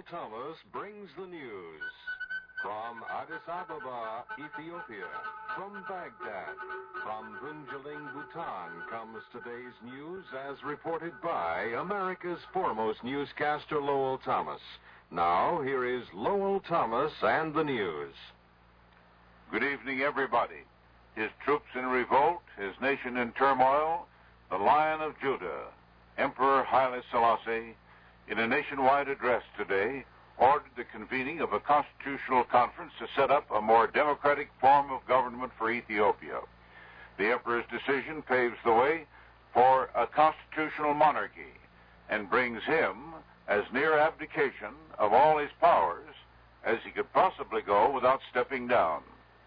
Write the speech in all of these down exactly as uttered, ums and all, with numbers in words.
Lowell Thomas brings the news. From Addis Ababa, Ethiopia, from Baghdad, from Bunjiling, Bhutan, comes today's news as reported by America's foremost newscaster, Lowell Thomas. Now, here is Lowell Thomas and the news. Good evening, everybody. His troops in revolt, his nation in turmoil, the Lion of Judah, Emperor Haile Selassie, in a nationwide address today, ordered the convening of a constitutional conference to set up a more democratic form of government for Ethiopia. The emperor's decision paves the way for a constitutional monarchy and brings him as near abdication of all his powers as he could possibly go without stepping down.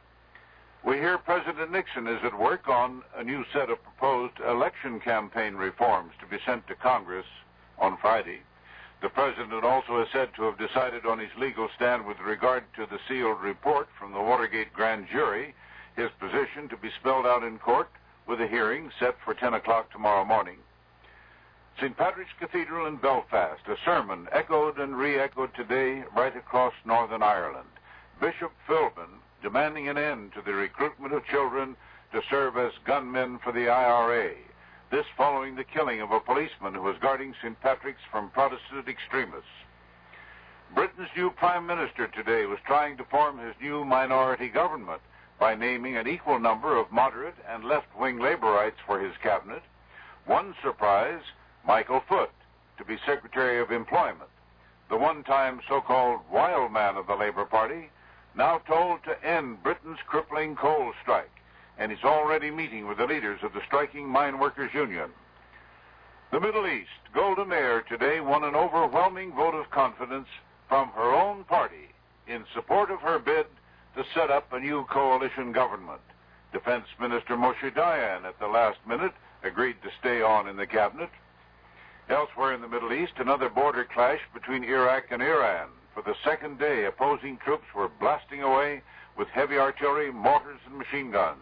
We hear President Nixon is at work on a new set of proposed election campaign reforms to be sent to Congress on Friday. The president also is said to have decided on his legal stand with regard to the sealed report from the Watergate grand jury, his position to be spelled out in court with a hearing set for ten o'clock tomorrow morning. Saint Patrick's Cathedral in Belfast, a sermon echoed and re-echoed today right across Northern Ireland. Bishop Philbin demanding an end to the recruitment of children to serve as gunmen for the I R A. This following the killing of a policeman who was guarding Saint Patrick's from Protestant extremists. Britain's new Prime Minister today was trying to form his new minority government by naming an equal number of moderate and left-wing Labourites for his cabinet. One surprise, Michael Foot, to be Secretary of Employment. The one-time so-called wild man of the Labour Party, now told to end Britain's crippling coal strike, and is already meeting with the leaders of the striking mine workers' union. The Middle East, Golda Meir today won an overwhelming vote of confidence from her own party in support of her bid to set up a new coalition government. Defense Minister Moshe Dayan at the last minute agreed to stay on in the cabinet. Elsewhere in the Middle East, another border clash between Iraq and Iran. For the second day, opposing troops were blasting away with heavy artillery, mortars, and machine guns.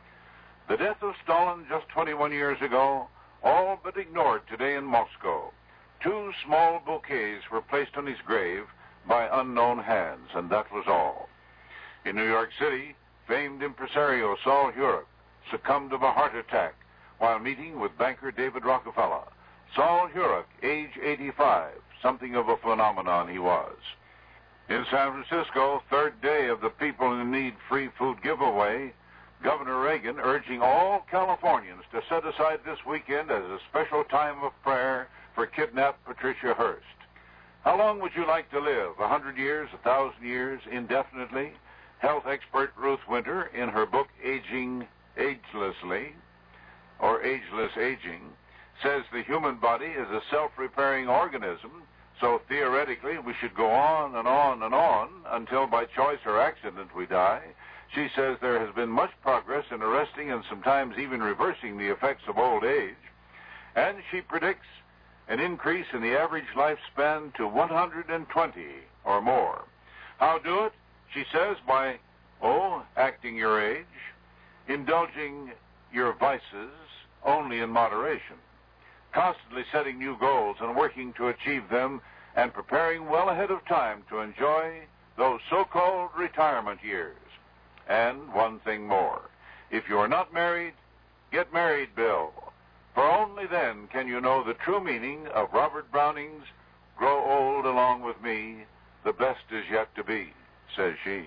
The death of Stalin just twenty-one years ago, all but ignored today in Moscow. Two small bouquets were placed on his grave by unknown hands, and that was all. In New York City, famed impresario Saul Hurok succumbed of a heart attack while meeting with banker David Rockefeller. Saul Hurok, age eighty-five, something of a phenomenon he was. In San Francisco, third day of the People in Need free food giveaway, Governor Reagan urging all Californians to set aside this weekend as a special time of prayer for kidnapped Patricia Hearst. How long would you like to live? A hundred years, a thousand years, indefinitely? Health expert Ruth Winter, in her book Aging Agelessly, or Ageless Aging, says the human body is a self-repairing organism, so theoretically we should go on and on and on until by choice or accident we die. She says there has been much progress in arresting and sometimes even reversing the effects of old age, and she predicts an increase in the average lifespan to one hundred twenty or more. How do it? She says by, oh, acting your age, indulging your vices only in moderation, constantly setting new goals and working to achieve them, and preparing well ahead of time to enjoy those so-called retirement years. And one thing more. If you are not married, get married, Bill. For only then can you know the true meaning of Robert Browning's "Grow old along with me, the best is yet to be," says she.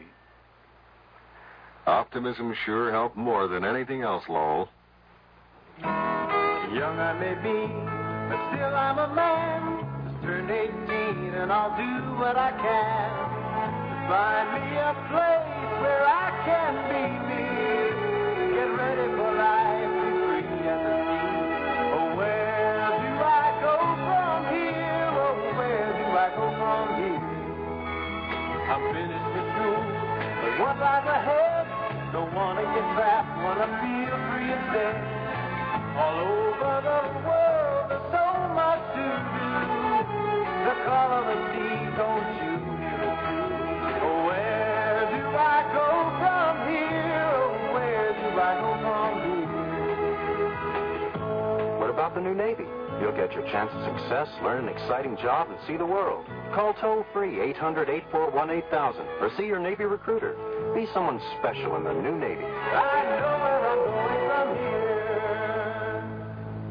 Optimism sure helped more than anything else, Lowell. Young I may be, but still I'm a man. Just turned eighteen and I'll do what I can to find me a place where I can be me. Get ready for life, be free and the sea. Oh, where do I go from here? Oh, where do I go from here? I'm finished with school, but what lies ahead? Don't wanna get trapped, wanna feel free instead. All over the world, there's so much to do. The call of the sea, don't you hear it too? Oh, where do I go from here? Oh, where do I go from here? What about the new Navy? You'll get get your chance at success, learn an exciting job, and see the world. Call toll-free eight hundred, eight four one, eight thousand or see your Navy recruiter. Be someone special in the new Navy. I know where I'm going from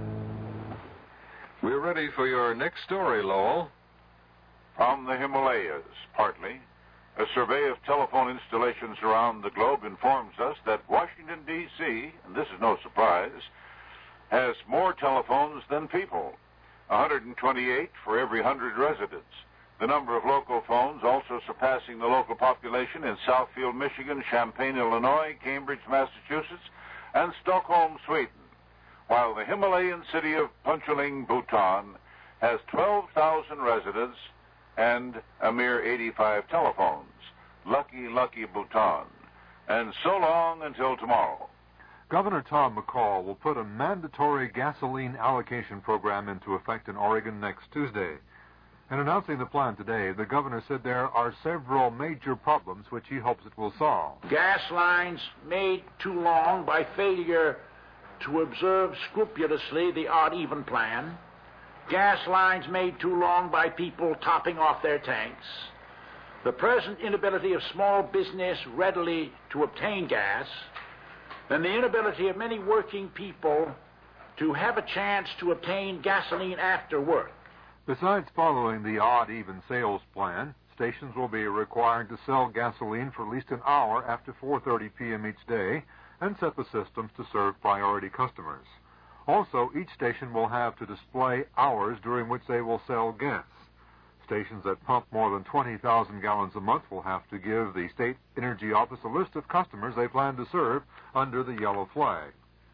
here. We're ready for your next story, Lowell. From the Himalayas, partly, a survey of telephone installations around the globe informs us that Washington, D C, and this is no surprise, has more telephones than people, one hundred twenty-eight for every one hundred residents. The number of local phones also surpassing the local population in Southfield, Michigan, Champaign, Illinois, Cambridge, Massachusetts, and Stockholm, Sweden, while the Himalayan city of Punchuling, Bhutan, has twelve thousand residents and a mere eighty-five telephones. Lucky, lucky Bhutan. And so long until tomorrow. Governor Tom McCall will put a mandatory gasoline allocation program into effect in Oregon next Tuesday. In announcing the plan today, the governor said there are several major problems which he hopes it will solve. Gas lines made too long by failure to observe scrupulously the odd-even plan. Gas lines made too long by people topping off their tanks. The present inability of small business readily to obtain gas, and the inability of many working people to have a chance to obtain gasoline after work. Besides following the odd-even sales plan, stations will be required to sell gasoline for at least an hour after four thirty p.m. each day and set the systems to serve priority customers. Also, each station will have to display hours during which they will sell gas. Stations that pump more than twenty thousand gallons a month will have to give the State Energy Office a list of customers they plan to serve under the yellow flag.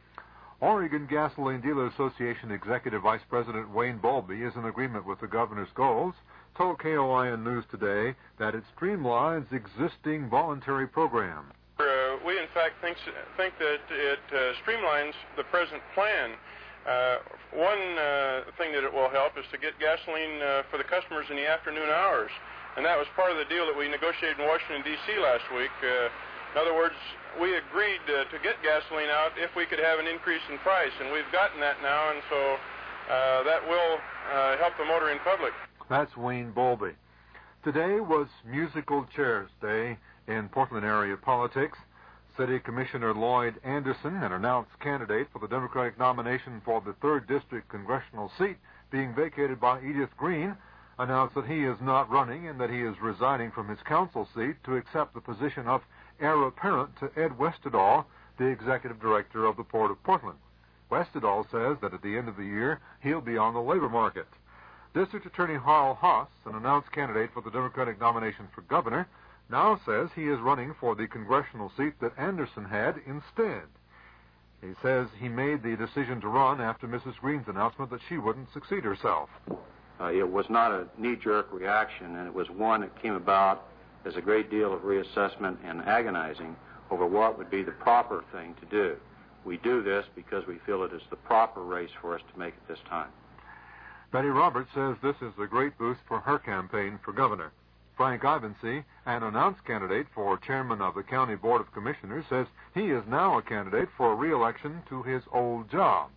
Oregon Gasoline Dealer Association Executive Vice President Wayne Bowlby is in agreement with the governor's goals, told K O I N News today that it streamlines existing voluntary programs. Uh, we, in fact, think, think that it uh, streamlines the present plan. Uh, one uh, thing that it will help is to get gasoline uh, for the customers in the afternoon hours, and that was part of the deal that we negotiated in Washington, D C last week. Uh, in other words, we agreed uh, to get gasoline out if we could have an increase in price, and we've gotten that now, and so uh, that will uh, help the motoring public. That's Wayne Bowlby. Today was Musical Chairs Day in Portland area politics. City Commissioner Lloyd Anderson, an announced candidate for the Democratic nomination for the third District congressional seat being vacated by Edith Green, announced that he is not running and that he is resigning from his council seat to accept the position of heir apparent to Ed Westedall, the executive director of the Port of Portland. Westedall says that at the end of the year, he'll be on the labor market. District Attorney Harl Haas, an announced candidate for the Democratic nomination for governor, now says he is running for the congressional seat that Anderson had instead. He says he made the decision to run after Missus Green's announcement that she wouldn't succeed herself. Uh, it was not a knee-jerk reaction, and it was one that came about as a great deal of reassessment and agonizing over what would be the proper thing to do. We do this because we feel it is the proper race for us to make at this time. Betty Roberts says this is a great boost for her campaign for governor. Frank Ivancy, an announced candidate for chairman of the County Board of Commissioners, says he is now a candidate for re-election to his old job.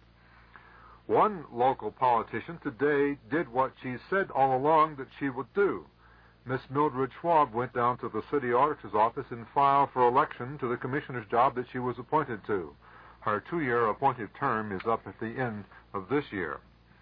One local politician today did what she said all along that she would do. Miss Mildred Schwab went down to the city auditor's office and filed for election to the commissioner's job that she was appointed to. Her two-year appointed term is up at the end of this year.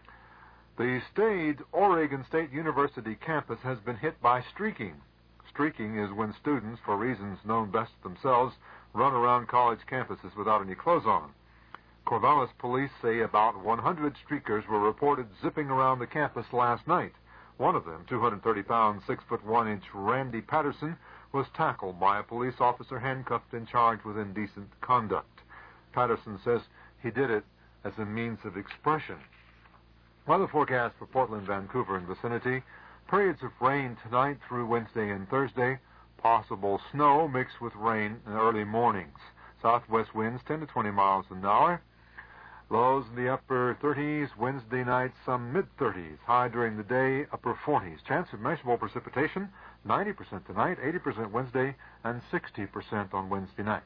The staid Oregon State University campus has been hit by streaking. Streaking is when students, for reasons known best to themselves, run around college campuses without any clothes on. Corvallis police say about one hundred streakers were reported zipping around the campus last night. One of them, two hundred thirty pound, six foot one inch Randy Patterson, was tackled by a police officer handcuffed and charged with indecent conduct. Patterson says he did it as a means of expression. Weather forecast for Portland, Vancouver, and vicinity. Periods of rain tonight through Wednesday and Thursday. Possible snow mixed with rain in early mornings. Southwest winds ten to twenty miles an hour. Lows in the upper thirties. Wednesday night, some mid-thirties. High during the day, upper forties. Chance of measurable precipitation, ninety percent tonight, eighty percent Wednesday, and sixty percent on Wednesday night.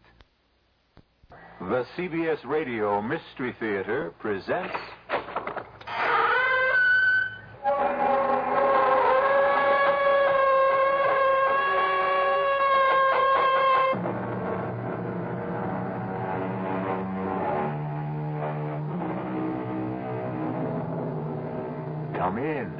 The C B S Radio Mystery Theater presents Come in.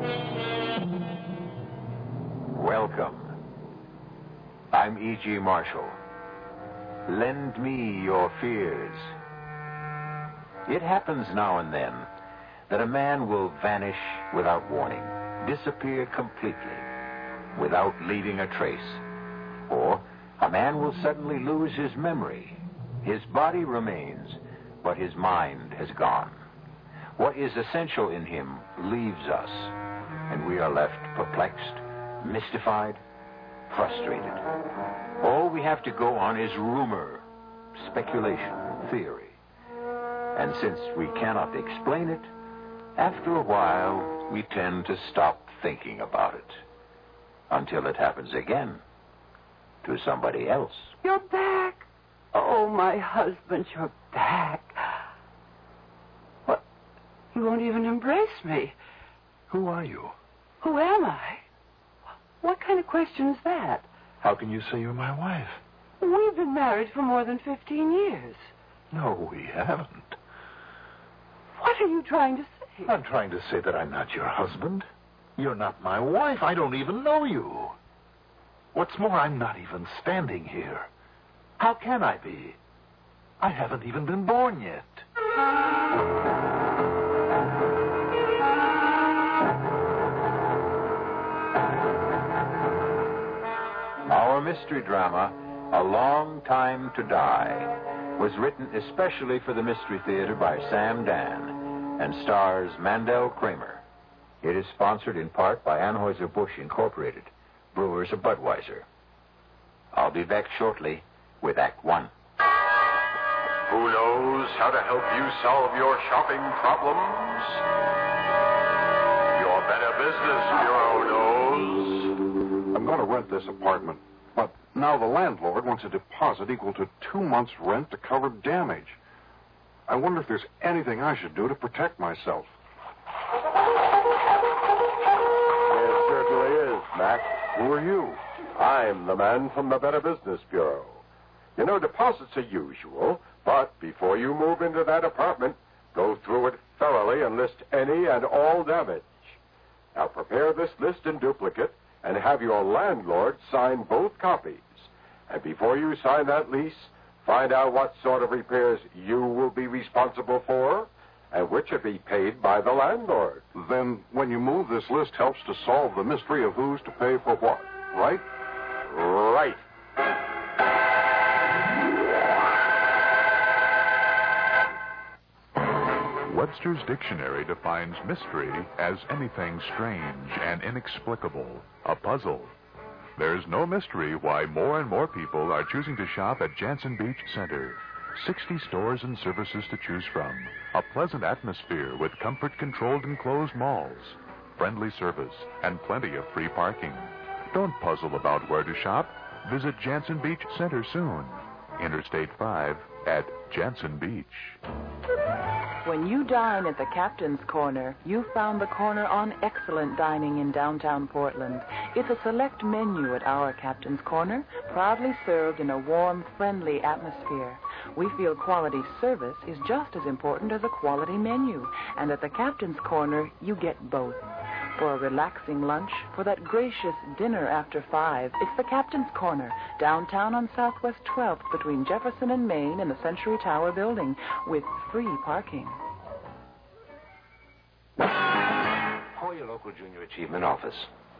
Welcome. I'm E G. Marshall. Lend me your fears. It happens now and then that a man will vanish without warning, disappear completely, without leaving a trace. Or a man will suddenly lose his memory. His body remains, but his mind has gone. What is essential in him leaves us, and we are left perplexed, mystified, frustrated. All we have to go on is rumor, speculation, theory. And since we cannot explain it, after a while, we tend to stop thinking about it. Until it happens again. To somebody else. You're back. Oh, my husband, you're back. What? You won't even embrace me. Who are you? Who am I? What kind of question is that? How can you say you're my wife? We've been married for more than fifteen years. No, we haven't. What are you trying to say? I'm trying to say that I'm not your husband. You're not my wife. I don't even know you. What's more, I'm not even standing here. How can I be? I haven't even been born yet. Our mystery drama, A Long Time to Die, was written especially for the Mystery Theater by Sam Dan and stars Mandel Kramer. It is sponsored in part by Anheuser-Busch Incorporated, brewers of Budweiser. I'll be back shortly with Act One. Who knows how to help you solve your shopping problems? Your Better Business Bureau knows. I'm going to rent this apartment, but now the landlord wants a deposit equal to two months' rent to cover damage. I wonder if there's anything I should do to protect myself. It certainly is, Mac. Who are you? I'm the man from the Better Business Bureau. You know, deposits are usual, but before you move into that apartment, go through it thoroughly and list any and all damage. Now prepare this list in duplicate and have your landlord sign both copies. And before you sign that lease, find out what sort of repairs you will be responsible for and which will be paid by the landlord. Then when you move, this list helps to solve the mystery of who's to pay for what, right? Right. Webster's Dictionary defines mystery as anything strange and inexplicable, a puzzle. There's no mystery why more and more people are choosing to shop at Jansen Beach Center. sixty stores and services to choose from, a pleasant atmosphere with comfort-controlled enclosed malls, friendly service, and plenty of free parking. Don't puzzle about where to shop. Visit Jansen Beach Center soon. Interstate five at Jansen Beach. When you dine at the Captain's Corner, you've found the corner on excellent dining in downtown Portland. It's a select menu at our Captain's Corner, proudly served in a warm, friendly atmosphere. We feel quality service is just as important as a quality menu, and at the Captain's Corner, you get both. For a relaxing lunch, for that gracious dinner after five, it's the Captain's Corner, downtown on Southwest twelfth between Jefferson and Main in the Century Tower building, with free parking. Call your local Junior Achievement office.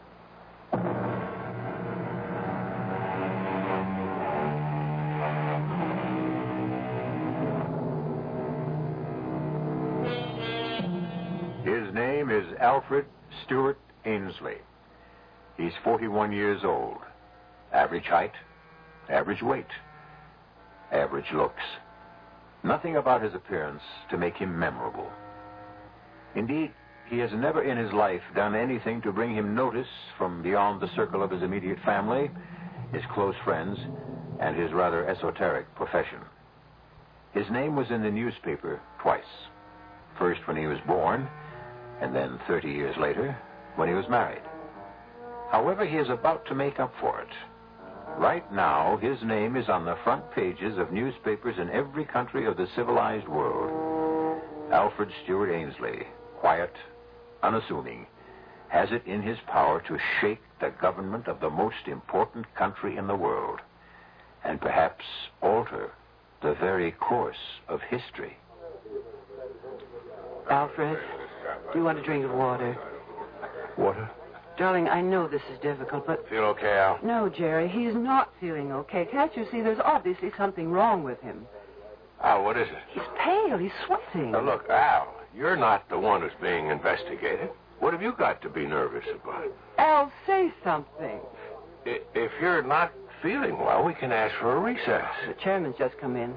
His name is Alfred Stewart Ainsley. He's forty-one years old. Average height, average weight, average looks. Nothing about his appearance to make him memorable. Indeed, he has never in his life done anything to bring him notice from beyond the circle of his immediate family, his close friends, and his rather esoteric profession. His name was in the newspaper twice. First when he was born, and then thirty years later, when he was married. However, he is about to make up for it. Right now, his name is on the front pages of newspapers in every country of the civilized world. Alfred Stewart Ainsley, quiet, unassuming, has it in his power to shake the government of the most important country in the world, and perhaps alter the very course of history. Alfred, do you want a drink of water? Water? Darling, I know this is difficult, but... Feel okay, Al? No, Jerry, he's not feeling okay. Can't you see there's obviously something wrong with him? Al, what is it? He's pale. He's sweating. Now, look, Al, you're not the one who's being investigated. What have you got to be nervous about? Al, say something. I- If you're not feeling well, we can ask for a recess. The chairman's just come in.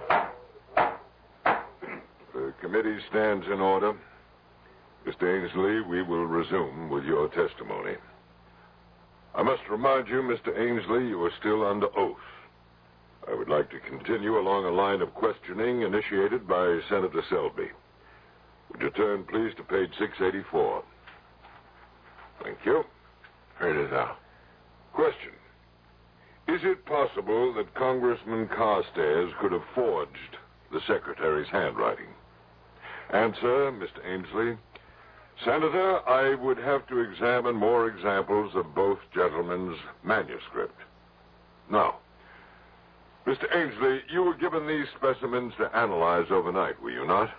The committee stands in order. Mister Ainsley, we will resume with your testimony. I must remind you, Mister Ainsley, you are still under oath. I would like to continue along a line of questioning initiated by Senator Selby. Would you turn, please, to page six eighty-four? Thank you. Here it is, Al. Question. Is it possible that Congressman Carstairs could have forged the Secretary's handwriting? Answer, Mister Ainsley. Senator, I would have to examine more examples of both gentlemen's manuscript. Now, Mister Ainsley, you were given these specimens to analyze overnight, were you not?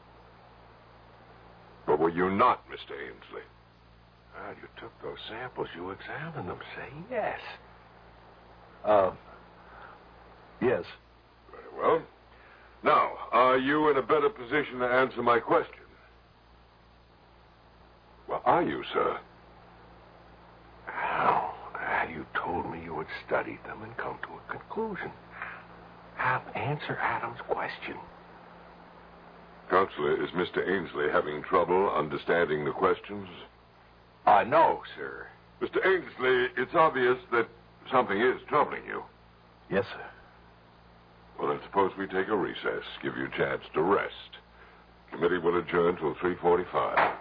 Or were you not, Mister Ainsley? Well, you took those samples. You examined them. Say yes. Uh, yes. Very well. Now, are you in a better position to answer my question? Well, are you, sir? Al, Al, you told me you had studied them and come to a conclusion. Al, answer Adam's question. Counselor, is Mister Ainsley having trouble understanding the questions? Uh, no, sir. Mister Ainsley, it's obvious that something is troubling you. Yes, sir. Well, then suppose we take a recess, give you a chance to rest. Committee will adjourn till three forty-five.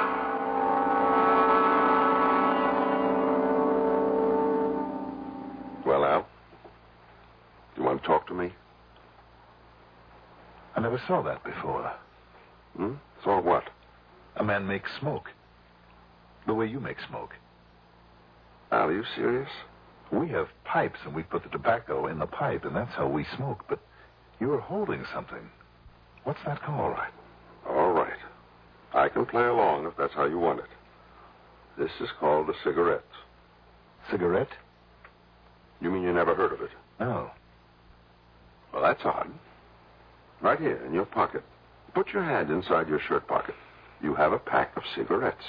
Well, Al, do you want to talk to me? I never saw that before. Hmm? Saw what? A man makes smoke. The way you make smoke. Al, are you serious? We have pipes, and we put the tobacco in the pipe, and that's how we smoke. But you're holding something. What's that called? All right. All right. I can play along if that's how you want it. This is called a cigarette. Cigarette? You mean you never heard of it? No. Well, that's odd. Right here in your pocket. Put your hand inside your shirt pocket. You have a pack of cigarettes.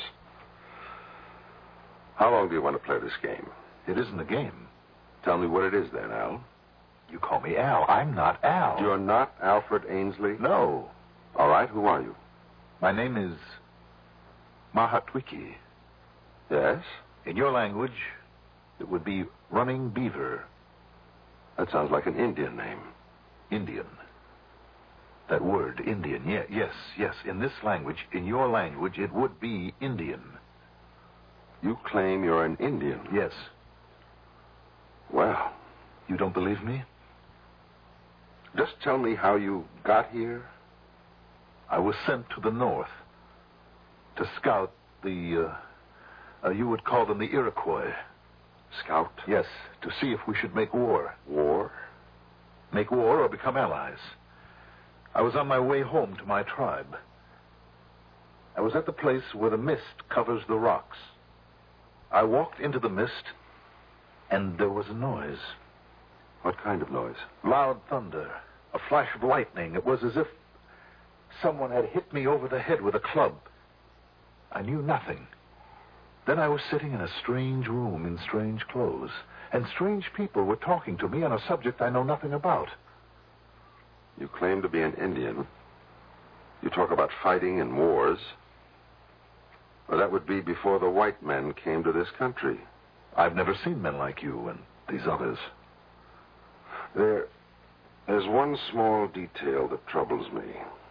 How long do you want to play this game? It isn't a game. Tell me what it is then, Al. You call me Al. I'm not Al. You're not Alfred Ainsley? No. All right, who are you? My name is Mahatwiki. Yes? In your language, it would be Running Beaver. That sounds like an Indian name. Indian. That word, Indian. Yeah, yes, yes. In this language, in your language, it would be Indian. You claim you're an Indian? Yes. Well. You don't believe me? Just tell me how you got here. I was sent to the north to scout the, uh, uh, you would call them the Iroquois. Scout? Yes, to see if we should make war. War? Make war or become allies. I was on my way home to my tribe. I was at the place where the mist covers the rocks. I walked into the mist, and there was a noise. What kind of noise? Loud thunder. A flash of lightning. It was as if someone had hit me over the head with a club. I knew nothing. Then I was sitting in a strange room in strange clothes, and strange people were talking to me on a subject I know nothing about. You claim to be an Indian. You talk about fighting and wars. Well, that would be before the white men came to this country. I've never seen men like you and these others. There, there's one small detail that troubles me.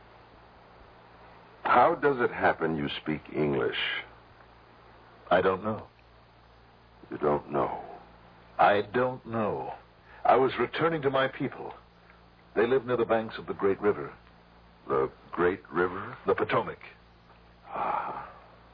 How does it happen you speak English? I don't know. You don't know? I don't know. I was returning to my people. They live near the banks of the Great River. The Great River? The Potomac. Ah.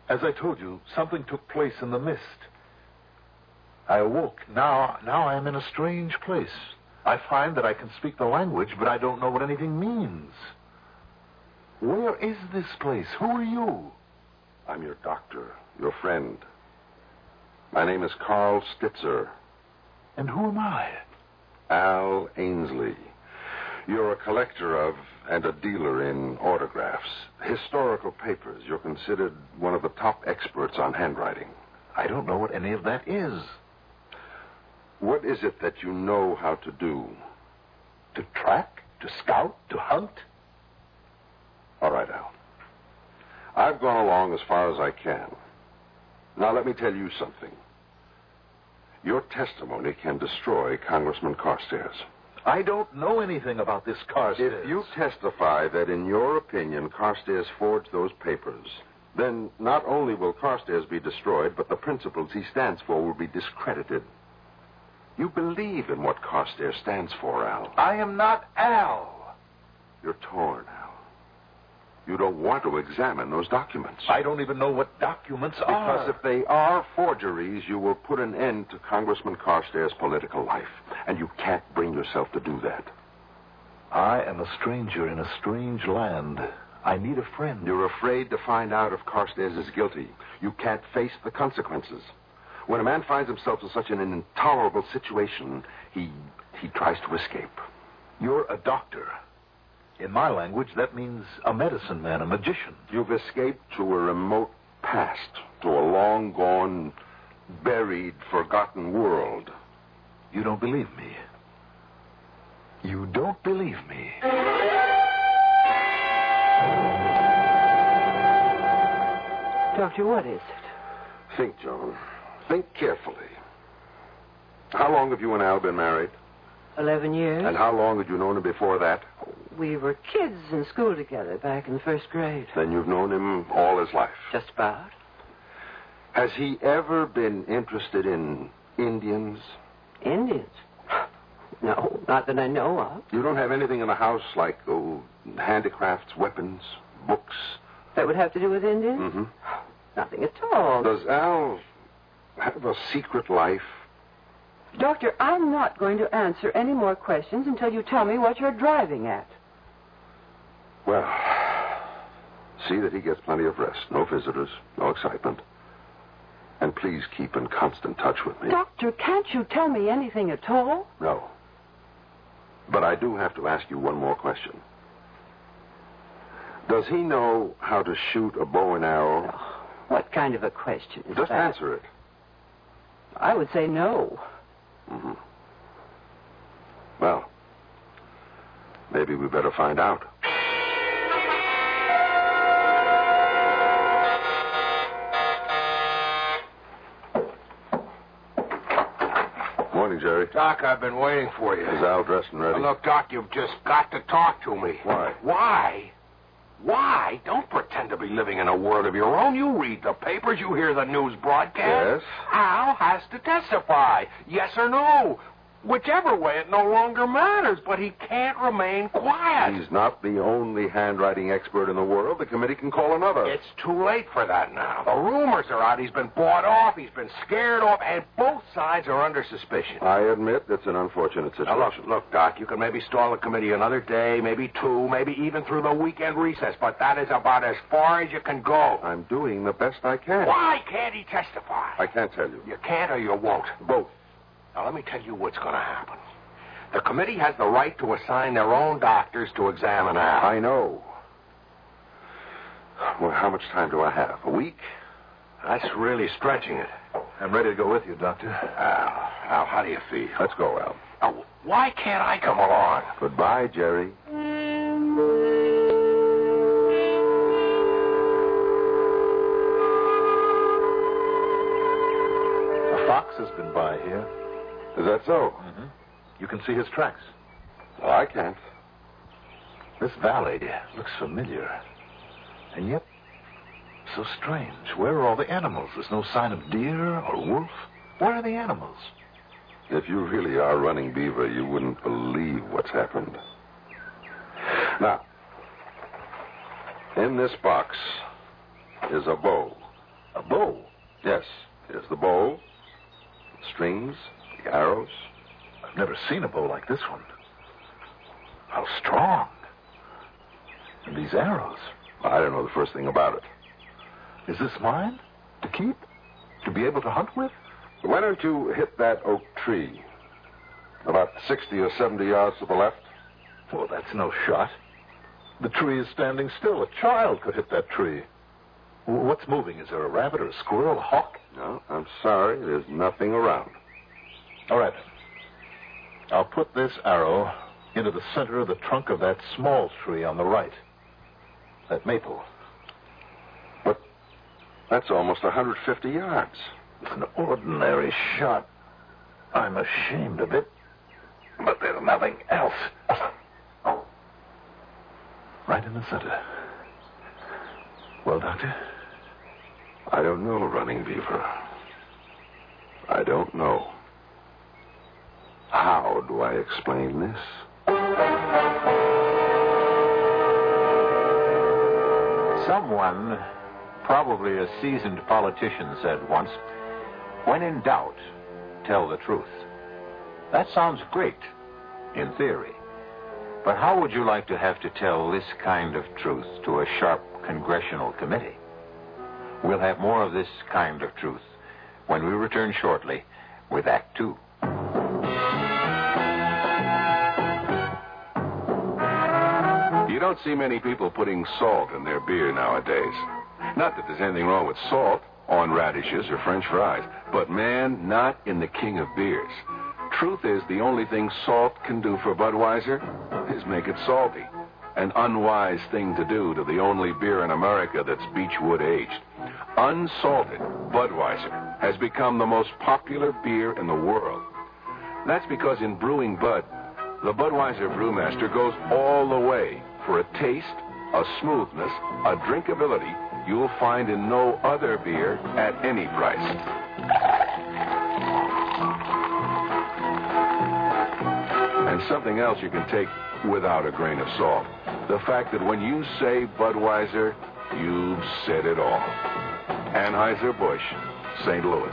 As I told you, something took place in the mist. I awoke. Now, now I am in a strange place. I find that I can speak the language, but I don't know what anything means. Where is this place? Who are you? I'm your doctor, your friend. My name is Carl Stitzer. And who am I? Al Ainsley. You're a collector of and a dealer in autographs, historical papers. You're considered one of the top experts on handwriting. I don't know what any of that is. What is it that you know how to do? To track? To scout? To hunt? All right, Al. I've gone along as far as I can. Now, let me tell you something. Your testimony can destroy Congressman Carstairs. I don't know anything about this Carstairs. If you testify that, in your opinion, Carstairs forged those papers, then not only will Carstairs be destroyed, but the principles he stands for will be discredited. You believe in what Carstairs stands for, Al. I am not Al. You're torn, Al. You don't want to examine those documents. I don't even know what documents because are. Because if they are forgeries, you will put an end to Congressman Carstairs' political life. And you can't bring yourself to do that. I am a stranger in a strange land. I need a friend. You're afraid to find out if Carstairs is guilty. You can't face the consequences. When a man finds himself in such an intolerable situation, he he tries to escape. You're a doctor. In my language, that means a medicine man, a magician. You've escaped to a remote past, to a long-gone, buried, forgotten world. You don't believe me. You don't believe me. Doctor, what is it? Think, Joan. Think carefully. How long have you and Al been married? Eleven years. And how long had you known him before that? We were kids in school together back in the first grade. Then you've known him all his life? Just about. Has he ever been interested in Indians? Indians? No, not that I know of. You don't have anything in the house like, oh, handicrafts, weapons, books? That would have to do with Indians? Mm-hmm. Nothing at all. Does Al have a secret life? Doctor, I'm not going to answer any more questions until you tell me what you're driving at. Well, see that he gets plenty of rest. No visitors, no excitement. And please keep in constant touch with me. Doctor, can't you tell me anything at all? No. But I do have to ask you one more question. Does he know how to shoot a bow and arrow? Oh, what kind of a question is Just that? answer it. I would say no. Mm-hmm. Well, maybe we better find out. Morning, Jerry. Doc, I've been waiting for you. Is Al dressed and ready? Now, look, Doc, you've just got to talk to me. Why? Why? Why? Don't pretend to be living in a world of your own. You read the papers, you hear the news broadcast. Yes? Al has to testify. Yes or no? Whichever way, it no longer matters, but he can't remain quiet. He's not the only handwriting expert in the world. The committee can call another. It's too late for that now. The rumors are out. He's been bought off. He's been scared off, and both sides are under suspicion. I admit it's an unfortunate situation. Now, look, look, Doc, you can maybe stall the committee another day, maybe two, maybe even through the weekend recess, but that is about as far as you can go. I'm doing the best I can. Why can't he testify? I can't tell you. You can't or you won't. Both. Now, let me tell you what's going to happen. The committee has the right to assign their own doctors to examine Al. I know. Well, how much time do I have? A week? That's really stretching it. I'm ready to go with you, Doctor. Al, Al, how do you feel? Let's go, Al. Now, why can't I come along? Goodbye, Jerry. A fox has been by here. Is that so? Mm-hmm. You can see his tracks. Well, I can't. This valley looks familiar. And yet, so strange. Where are all the animals? There's no sign of deer or wolf. Where are the animals? If you really are running beaver, you wouldn't believe what's happened. Now, in this box is a bow. A bow? Yes. Here's the bow, the strings, the arrows. I've never seen a bow like this one. How strong. And these arrows. I don't know the first thing about it. Is this mine? To keep? To be able to hunt with? Why don't you hit that oak tree? About sixty or seventy yards to the left. Well, that's no shot. The tree is standing still. A child could hit that tree. What's moving? Is there a rabbit or a squirrel, a hawk? No, I'm sorry. There's nothing around. All right. I'll put this arrow into the center of the trunk of that small tree on the right. That maple. But that's almost one hundred fifty yards. It's an ordinary shot. I'm ashamed of it. But there's nothing else. Right in the center. Well, Doctor? I don't know, Running Beaver. I don't know. How do I explain this? Someone, probably a seasoned politician, said once, "When in doubt, tell the truth." That sounds great, in theory. But how would you like to have to tell this kind of truth to a sharp congressional committee? We'll have more of this kind of truth when we return shortly with Act Two. You don't see many people putting salt in their beer nowadays. Not that there's anything wrong with salt on radishes or French fries, but man, not in the king of beers. Truth is, the only thing salt can do for Budweiser is make it salty. An unwise thing to do to the only beer in America that's Beechwood aged. Unsalted Budweiser has become the most popular beer in the world. That's because in brewing Bud, the Budweiser brewmaster goes all the way for a taste, a smoothness, a drinkability you'll find in no other beer at any price. And something else you can take without a grain of salt. The fact that when you say Budweiser, you've said it all. Anheuser-Busch, Saint Louis.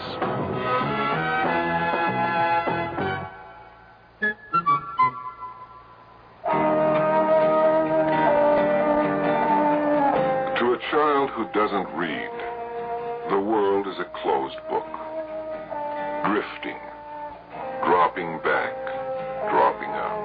To a child who doesn't read, the world is a closed book. Drifting, dropping back, dropping out.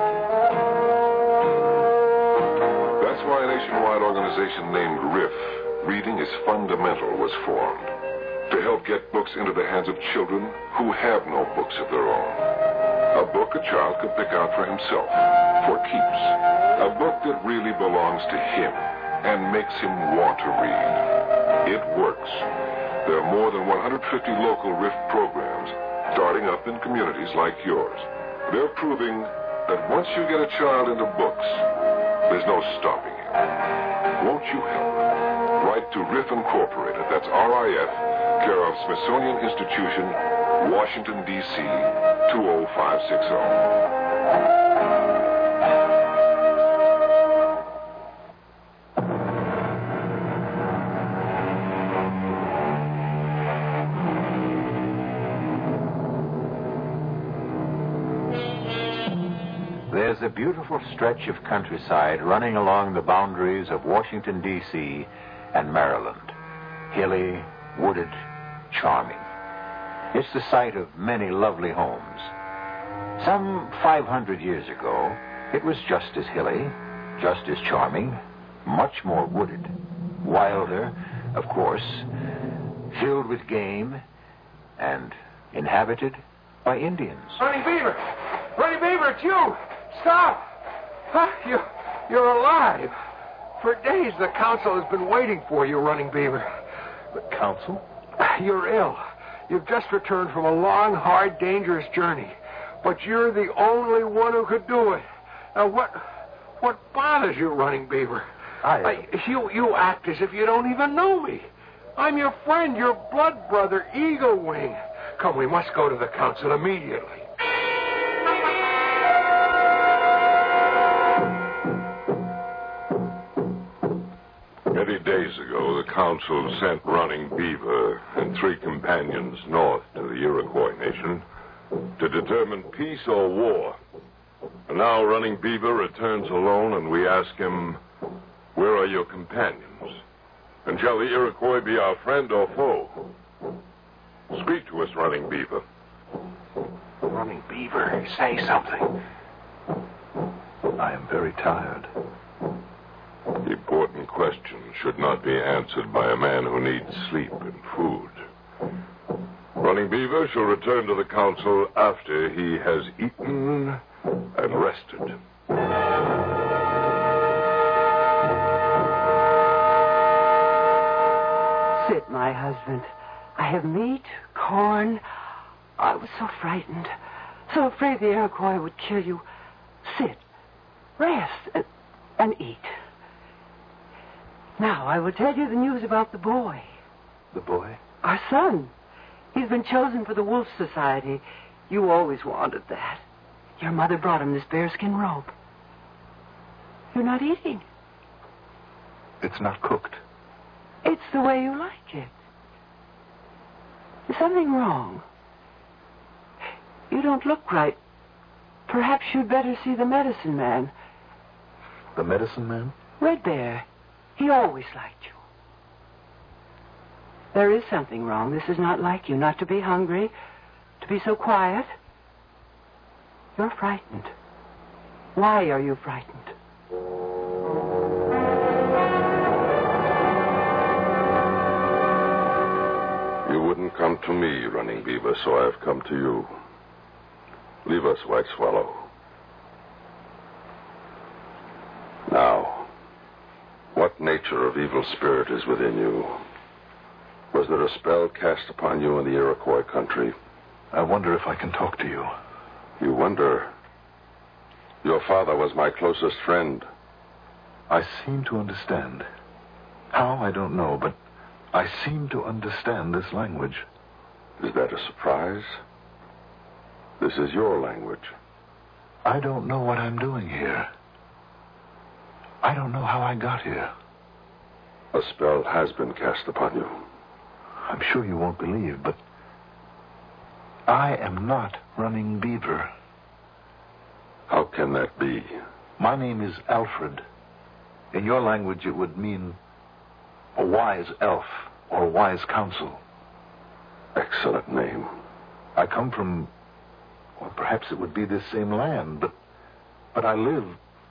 That's why a nationwide organization named R I F, Reading is Fundamental, was formed to help get books into the hands of children who have no books of their own. A book a child can pick out for himself, for keeps. A book that really belongs to him and makes him want to read. It works. There are more than one hundred fifty local R I F programs starting up in communities like yours. They're proving that once you get a child into books, there's no stopping you. Won't you help? Write to R I F Incorporated, that's R I F, care of Smithsonian Institution, Washington, D C two oh five six oh. There's a beautiful stretch of countryside running along the boundaries of Washington, D C and Maryland. Hilly, wooded, charming. It's the site of many lovely homes. Some five hundred years ago, it was just as hilly, just as charming, much more wooded, wilder, of course, filled with game, and inhabited by Indians. Running Beaver! Running Beaver, it's you! Stop! Huh? You, you're alive. For days, the council has been waiting for you, Running Beaver. The council? You're ill. You've just returned from a long, hard, dangerous journey. But you're the only one who could do it. Now, what what bothers you, Running Beaver? I... I you, you act as if you don't even know me. I'm your friend, your blood brother, Eagle Wing. Come, we must go to the council immediately. Many days ago, the council sent Running Beaver and three companions north to the Iroquois Nation to determine peace or war. And now Running Beaver returns alone, and we ask him, where are your companions? And shall the Iroquois be our friend or foe? Speak to us, Running Beaver. Running Beaver, say something. I am very tired. Important questions should not be answered by a man who needs sleep and food. Running Beaver shall return to the council after he has eaten and rested. Sit, my husband. I have meat, corn. I was so frightened, so afraid the Iroquois would kill you. Sit, rest, and, and eat. Now, I will tell you the news about the boy. The boy? Our son. He's been chosen for the Wolf Society. You always wanted that. Your mother brought him this bearskin robe. You're not eating. It's not cooked. It's the way you like it. Is something wrong? You don't look right. Perhaps you'd better see the medicine man. The medicine man? Red Bear. He always liked you. There is something wrong. This is not like you. Not to be hungry, to be so quiet. You're frightened. Why are you frightened? You wouldn't come to me, Running Beaver, so I've come to you. Leave us, White Swallow. Now, what nature of evil spirit is within you? Was there a spell cast upon you in the Iroquois country? I wonder if I can talk to you. You wonder? Your father was my closest friend. I seem to understand. How, I don't know, but I seem to understand this language. Is that a surprise? This is your language. I don't know what I'm doing here. I don't know how I got here. A spell has been cast upon you. I'm sure you won't believe, but I am not Running Beaver. How can that be? My name is Alfred. In your language, it would mean a wise elf or wise counsel. Excellent name. I come from, well, perhaps it would be this same land, but, but I live,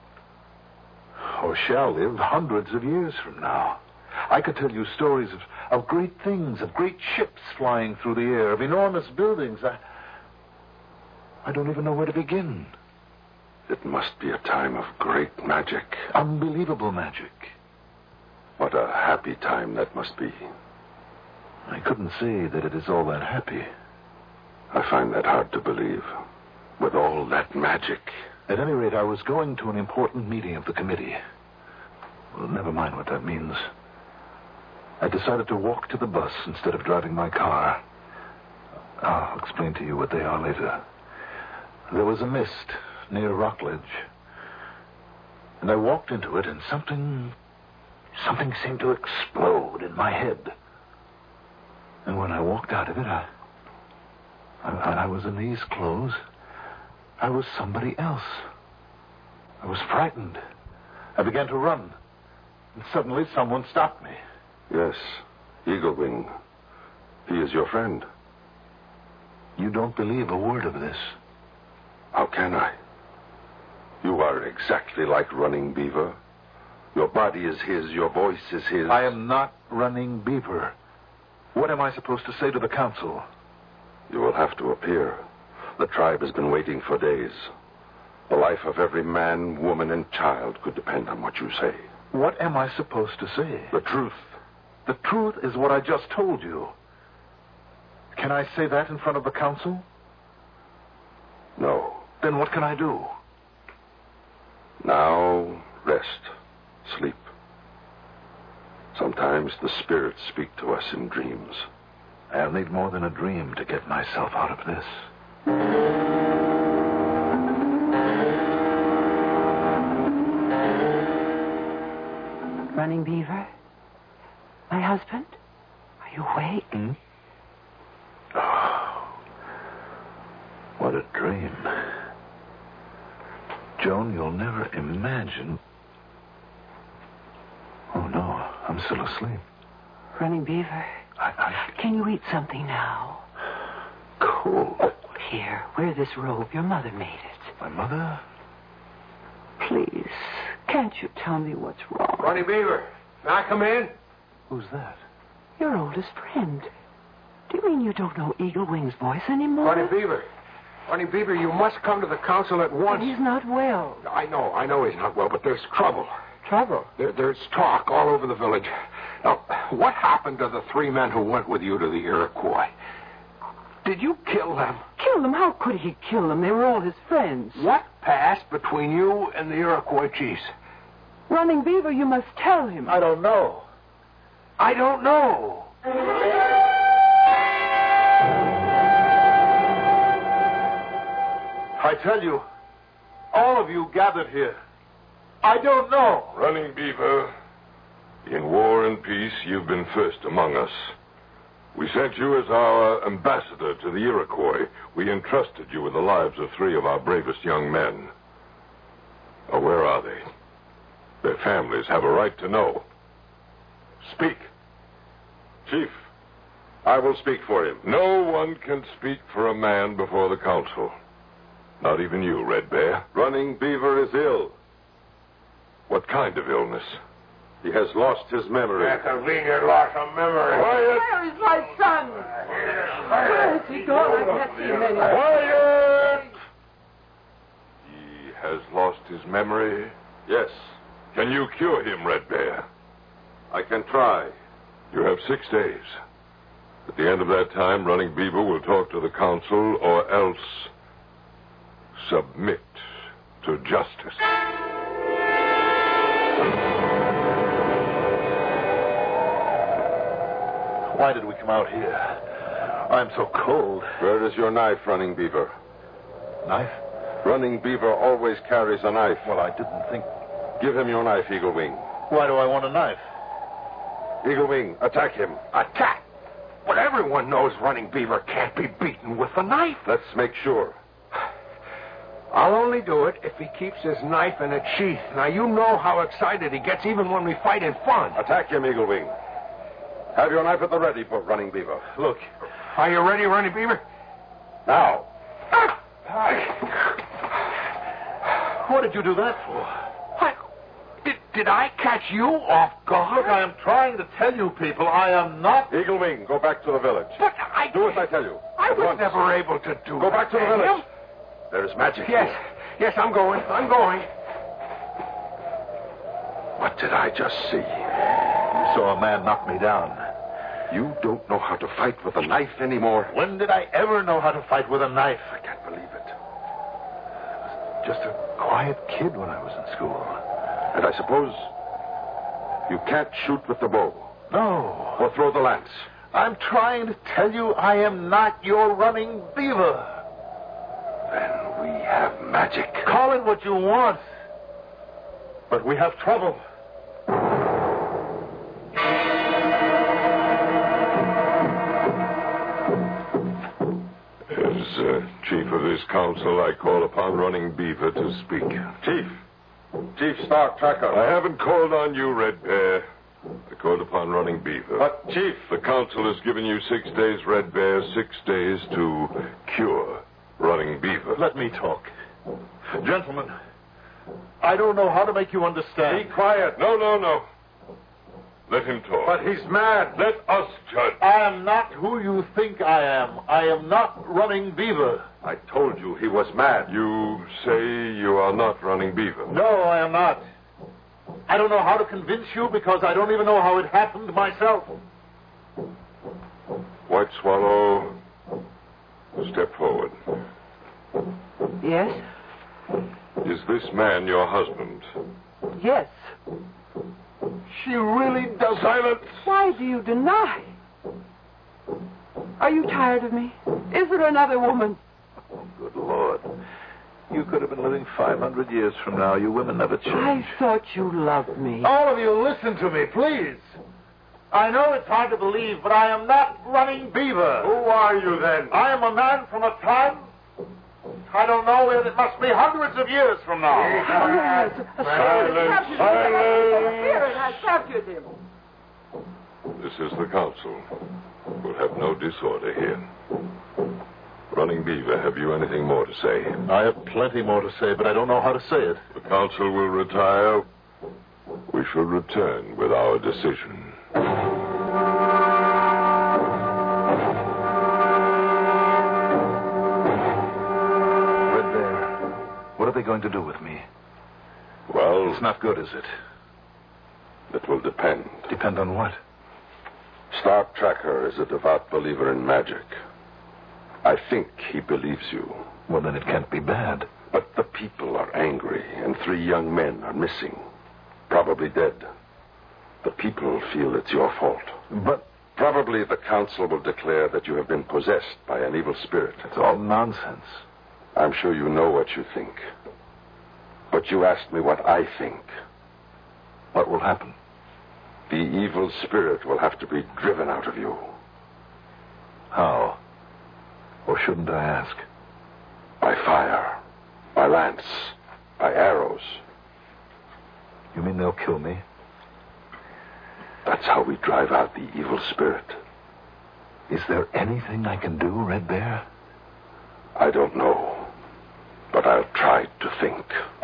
or shall live, hundreds of years from now. I could tell you stories of, of great things, of great ships flying through the air, of enormous buildings. I, I don't even know where to begin. It must be a time of great magic. Unbelievable magic. What a happy time that must be. I couldn't say that it is all that happy. I find that hard to believe. With all that magic. At any rate, I was going to an important meeting of the committee. Well, never mind what that means. I decided to walk to the bus instead of driving my car. I'll explain to you what they are later. There was a mist near Rockledge. And I walked into it, and something... something seemed to explode in my head. And when I walked out of it, I... I, I was in these clothes. I was somebody else. I was frightened. I began to run. And suddenly someone stopped me. Yes, Eagle Wing. He is your friend. You don't believe a word of this. How can I? You are exactly like Running Beaver. Your body is his, your voice is his. I am not Running Beaver. What am I supposed to say to the council? You will have to appear. The tribe has been waiting for days. The life of every man, woman, and child could depend on what you say. What am I supposed to say? The truth. The truth is what I just told you. Can I say that in front of the council? No. Then what can I do? Now, rest. Sleep. Sometimes the spirits speak to us in dreams. I'll need more than a dream to get myself out of this. Running Beaver, my husband? Are you awake? Hmm? Oh, what a dream. Joan, you'll never imagine. Oh, no, I'm still asleep. Running Beaver. I, I... Can you eat something now? Cold. Here, wear this robe. Your mother made it. My mother? Please, can't you tell me what's wrong? Running Beaver, may I come in? Who's that? Your oldest friend. Do you mean you don't know Eagle Wing's voice anymore? Running Beaver. Running Beaver, you must come to the council at once. But he's not well. I know, I know he's not well, but there's trouble. Trouble? There, there's talk all over the village. Now, what happened to the three men who went with you to the Iroquois? Did you kill them? Kill them? How could he kill them? They were all his friends. What passed between you and the Iroquois chiefs? Running Beaver, you must tell him. I don't know. I don't know. I tell you, all of you gathered here, I don't know. Running Beaver, in war and peace, you've been first among us. We sent you as our ambassador to the Iroquois. We entrusted you with the lives of three of our bravest young men. Now, where are they? Their families have a right to know. Speak. Chief, I will speak for him. No one can speak for a man before the council. Not even you, Red Bear. Running Beaver is ill. What kind of illness? He has lost his memory. Yeah, convenient loss of memory. Quiet! Where is my son? Where is he gone? I can't see him anywhere. Quiet! He has lost his memory? Yes. Can you cure him, Red Bear? I can try. You have six days. At the end of that time, Running Beaver will talk to the council or else submit to justice. Why did we come out here? I'm so cold. Where is your knife, Running Beaver? Knife? Running Beaver always carries a knife. Well, I didn't think... Give him your knife, Eagle Wing. Why do I want a knife? Eagle Wing, attack him. Attack? But everyone knows Running Beaver can't be beaten with a knife. Let's make sure. I'll only do it if he keeps his knife in its sheath. Now, you know how excited he gets even when we fight in fun. Attack him, Eagle Wing. Have your knife at the ready for Running Beaver. Look. Are you ready, Running Beaver? Now. What did you do that for? What? Did, did I catch you off guard? Look, I am trying to tell you people I am not... Eagle Wing, go back to the village. But I... Do as I tell you. I At was once. never able to do Go back to the Daniel. village. There is magic Yes. here. Yes, I'm going. I'm going. What did I just see? You saw a man knock me down. You don't know how to fight with a knife anymore. When did I ever know how to fight with a knife? I can't believe it. I was just a quiet kid when I was in school. And I suppose you can't shoot with the bow. No. Or throw the lance. I'm trying to tell you I am not your Running Beaver. Then we have magic. Call it what you want. But we have trouble. As uh, chief of this council, I call upon Running Beaver to speak. Chief. Chief Stark Tracker. I haven't called on you, Red Bear. I called upon Running Beaver. But, Chief... The council has given you six days, Red Bear, six days to cure Running Beaver. Let me talk. Gentlemen, I don't know how to make you understand. Be quiet. No, no, no. Let him talk. But he's mad. Let us judge. I am not who you think I am. I am not Running Beaver. I told you he was mad. You say you are not Running Beaver. No, I am not. I don't know how to convince you because I don't even know how it happened myself. White Swallow, step forward. Yes? Is this man your husband? Yes. She really does. Silence! Why do you deny? Are you tired of me? Is there another woman? Oh, good Lord. You could have been living five hundred years from now. You women never change. I thought you loved me. All of you, listen to me, please. I know it's hard to believe, but I am not Running Beaver. Who are you, then? I am a man from a time, I don't know, it must be hundreds of years from now. Silence! Silence! The spirit has captured him. This is the council. We'll have no disorder here. Running Beaver, have you anything more to say? I have plenty more to say, but I don't know how to say it. The council will retire. We shall return with our decision. Red Bear, what are they going to do with me? Well... It's not good, is it? It will depend. Depend on what? Stark Tracker is a devout believer in magic. I think he believes you. Well, then it can't be bad. But the people are angry, and three young men are missing. Probably dead. The people feel it's your fault. But... Probably the council will declare that you have been possessed by an evil spirit. It's all nonsense. I'm sure you know what you think. But you asked me what I think. What will happen? The evil spirit will have to be driven out of you. How? Or shouldn't I ask? By fire. By lance. By arrows. You mean they'll kill me? That's how we drive out the evil spirit. Is there anything I can do, Red Bear? I don't know. But I'll try to think.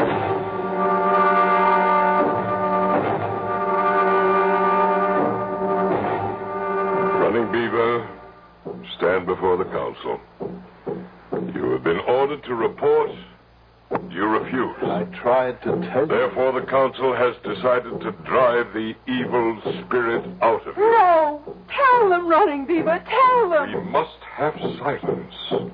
Running Beaver, stand before the council. You have been ordered to report. You refuse. I tried to tell you. Therefore, the council has decided to drive the evil spirit out of you. No! Tell them, Running Beaver, tell them! We must have silence.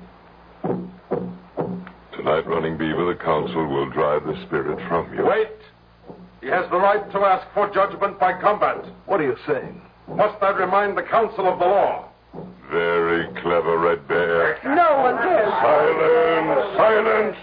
Tonight, Running Beaver, the council will drive the spirit from you. Wait! He has the right to ask for judgment by combat. What are you saying? Must I remind the council of the law? Very clever, Red Bear. No one dares. Silence! Silence!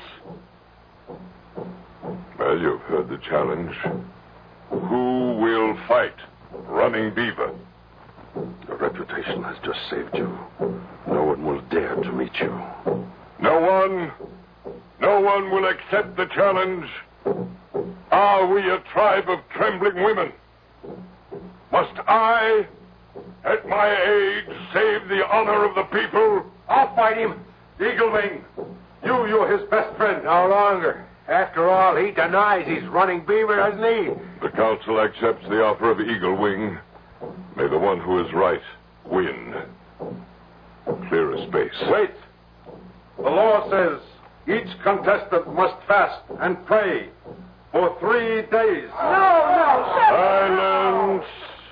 Well, you've heard the challenge. Who will fight Running Beaver? Your reputation has just saved you. No one will dare to meet you. No one? No one will accept the challenge? Are we a tribe of trembling women? Must I, at my age, save the honor of the people? I'll fight him. Eagle Wing. You, you're his best friend. No longer. After all, he denies he's Running Beaver, doesn't he? The council accepts the offer of Eagle Wing. May the one who is right win. Clear a space. Wait. The law says each contestant must fast and pray for three days. No, no, Silence!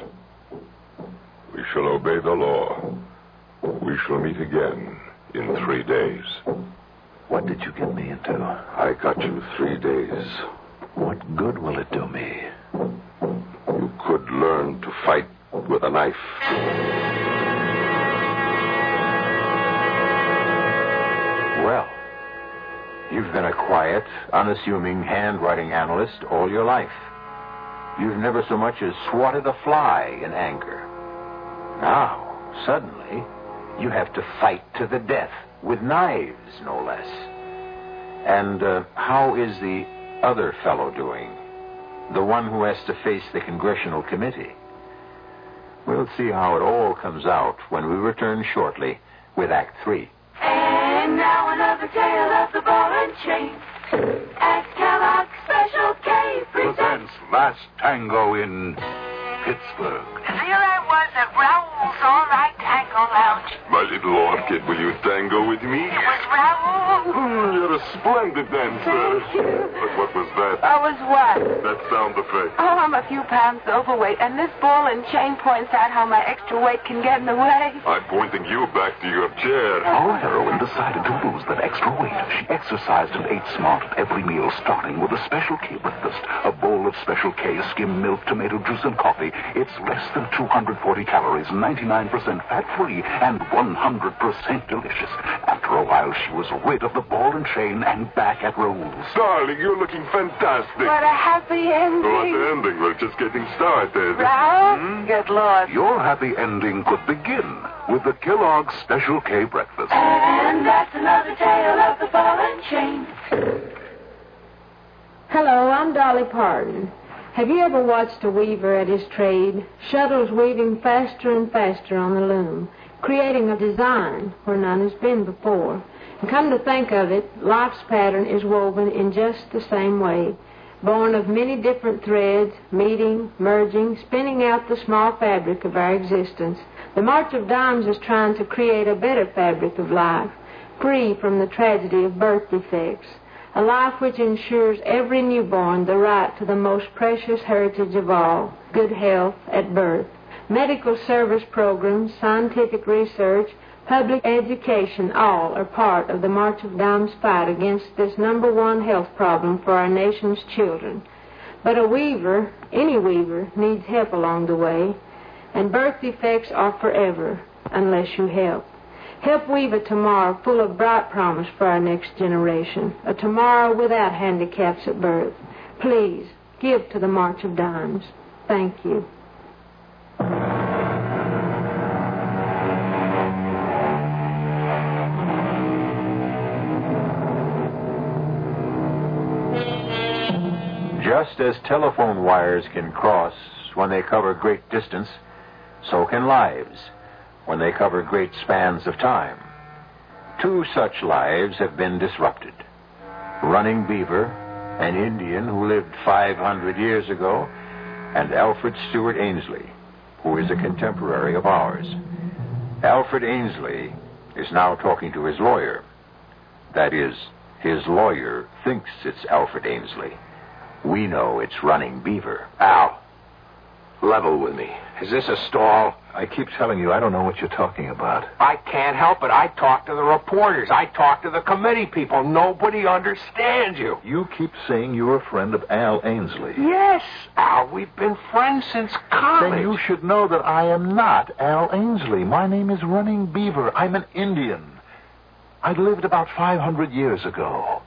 We shall obey the law. We shall meet again in three days. What did you get me into? I got you three days. What good will it do me? You could learn to fight with a knife. Well, you've been a quiet, unassuming handwriting analyst all your life. You've never so much as swatted a fly in anger. Now, suddenly, you have to fight to the death, with knives, no less. And uh, how is the other fellow doing? The one who has to face the Congressional Committee? We'll see how it all comes out when we return shortly with Act Three. And now another tale of the ball and chain. At Kellogg's Special K presents Last Tango in Pittsburgh. Here I was at Raoul's All Right Tango Lounge. My little orchid, will you tango with me? It was Raoul. Mm, you're a splendid dancer. Thank you. But what was that? I was what? That sound effect. Oh, I'm a few pounds overweight, and this ball and chain points out how my extra weight can get in the way. I'm pointing you back to your chair. Our heroine decided to lose that extra weight. She exercised and ate smart at every meal, starting with a Special K breakfast. A bowl of Special K, skim milk, tomato juice, and coffee. It's less than two hundred forty calories, ninety-nine percent fat-free, and one hundred percent delicious. After a while, she was rid of the ball and chain and back at Raoul's. Darling, you're looking fantastic. What a happy ending. What an ending. We're just getting started. Raoul, Hmm? get lost. Your happy ending could begin with the Kellogg's Special K breakfast. And that's another tale of the ball and chain. Hello, I'm Dolly Parton. Have you ever watched a weaver at his trade? Shuttles weaving faster and faster on the loom, creating a design where none has been before. And come to think of it, life's pattern is woven in just the same way, born of many different threads, meeting, merging, spinning out the small fabric of our existence. The March of Dimes is trying to create a better fabric of life, free from the tragedy of birth defects. A life which ensures every newborn the right to the most precious heritage of all, good health at birth. Medical service programs, scientific research, public education, all are part of the March of Dimes fight against this number one health problem for our nation's children. But a weaver, any weaver, needs help along the way, and birth defects are forever unless you help. Help weave a tomorrow full of bright promise for our next generation, a tomorrow without handicaps at birth. Please, give to the March of Dimes. Thank you. Just as telephone wires can cross when they cover great distance, so can lives when they cover great spans of time. Two such lives have been disrupted. Running Beaver, an Indian who lived five hundred years ago, and Alfred Stewart Ainsley, who is a contemporary of ours. Alfred Ainsley is now talking to his lawyer. That is, his lawyer thinks it's Alfred Ainsley. We know it's Running Beaver. Al, level with me. Is this a stall? I keep telling you, I don't know what you're talking about. I can't help it. I talk to the reporters. I talk to the committee people. Nobody understands you. You keep saying you're a friend of Al Ainsley. Yes, Al. We've been friends since college. Then you should know that I am not Al Ainsley. My name is Running Beaver. I'm an Indian. I lived about five hundred years ago.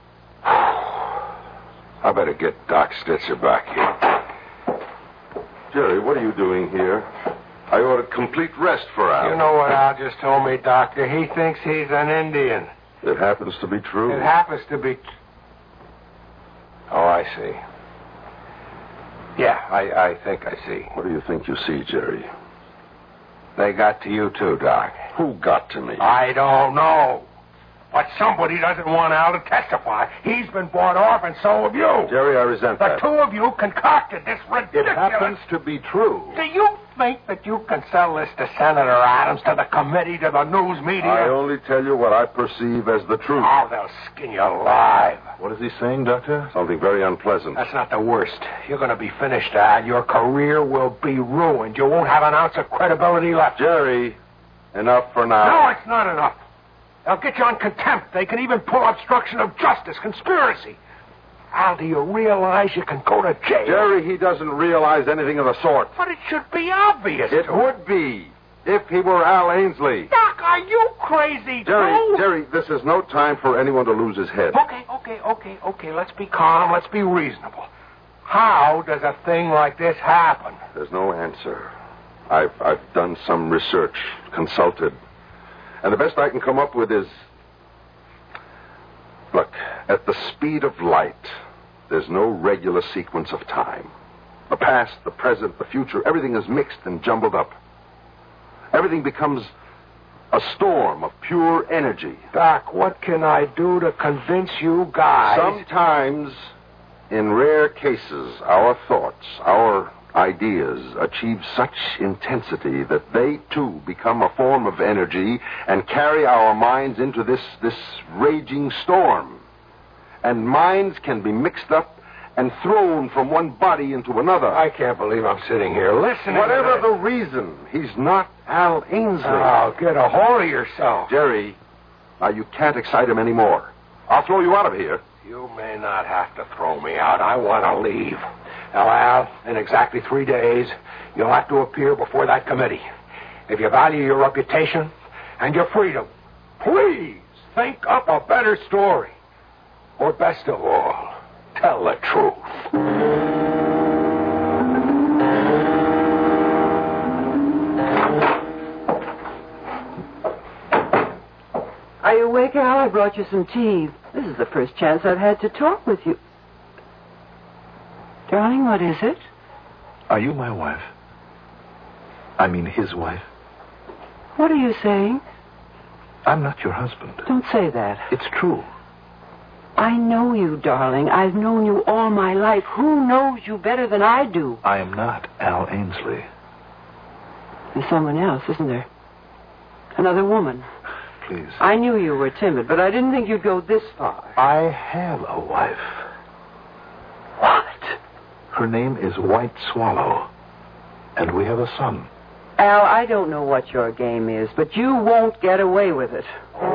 I better get Doc Stitzer back here. Jerry, what are you doing here? I ordered complete rest for Al. You know what Al just told me, Doctor? He thinks he's an Indian. It happens to be true. It happens to be... Oh, I see. Yeah, I, I think I see. What do you think you see, Jerry? They got to you too, Doc. Who got to me? I don't know. But somebody doesn't want Al to testify. He's been bought off, and so have you. Jerry, I resent the that. The two of you concocted this ridiculous... It happens to be true. Do you think that you can sell this to Senator Adams, to the committee, to the news media? I only tell you what I perceive as the truth. Oh, they'll skin you alive. What is he saying, Doctor? Something very unpleasant. That's not the worst. You're going to be finished, Al. Your career will be ruined. You won't have an ounce of credibility left. Jerry, enough for now. No, it's not enough. They'll get you on contempt. They can even pull obstruction of justice, conspiracy. Al, do you realize you can go to jail? Jerry, he doesn't realize anything of the sort. But it should be obvious. It would be, if he were Al Ainsley. Doc, are you crazy, Jerry, too? Jerry, this is no time for anyone to lose his head. Okay, okay, okay, okay. Let's be calm. Let's be reasonable. How does a thing like this happen? There's no answer. I've, I've done some research, consulted. And the best I can come up with is... Look, at the speed of light, there's no regular sequence of time. The past, the present, the future, everything is mixed and jumbled up. Everything becomes a storm of pure energy. Doc, what can I do to convince you guys? Sometimes, in rare cases, our thoughts, our ideas achieve such intensity that they, too, become a form of energy and carry our minds into this, this raging storm. And minds can be mixed up and thrown from one body into another. I can't believe I'm sitting here listening. Whatever to the reason, he's not Al Ainsley. Oh, get a hold of yourself. Jerry, now you can't excite him anymore. I'll throw you out of here. You may not have to throw me out. I want to leave. Now, Al, in exactly three days, you'll have to appear before that committee. if you value your reputation and your freedom, please think up a better story. Or best of all, tell the truth. Are you awake, Al? I brought you some tea. This is the first chance I've had to talk with you. Darling, what is it? Are you my wife? I mean his wife? What are you saying? I'm not your husband. Don't say that. It's true. I know you, darling. I've known you all my life. Who knows you better than I do? I am not Al Ainsley. There's someone else, isn't there? Another woman. Please. I knew you were timid, but I didn't think you'd go this far. I have a wife. What? Her name is White Swallow, and we have a son. Al, I don't know what your game is, but you won't get away with it.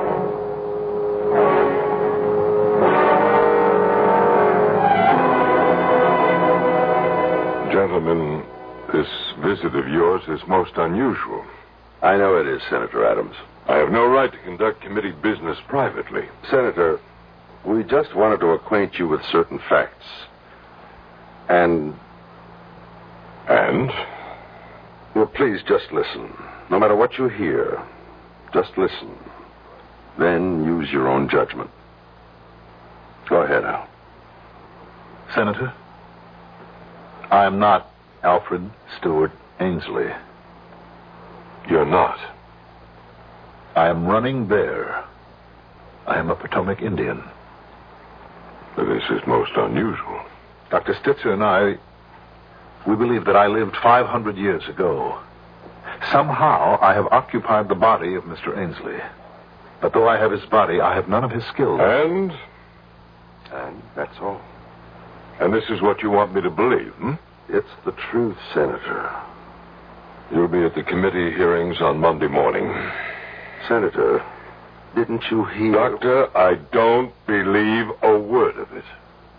Gentlemen, this visit of yours is most unusual. I know it is, Senator Adams. I have no right to conduct committee business privately. Senator, we just wanted to acquaint you with certain facts. And... And? Well, please just listen. No matter what you hear, just listen. Then use your own judgment. Go ahead, Al. Senator, I am not Alfred Stewart Ainsley. You're not? I am running there. I am a Potomac Indian. This is most unusual. Doctor Stitzer and I, we believe that I lived five hundred years ago. Somehow, I have occupied the body of Mister Ainsley. But though I have his body, I have none of his skills. And? And that's all. And this is what you want me to believe, hmm? It's the truth, Senator. You'll be at the committee hearings on Monday morning. Senator, didn't you hear... Doctor, I don't believe a word of it.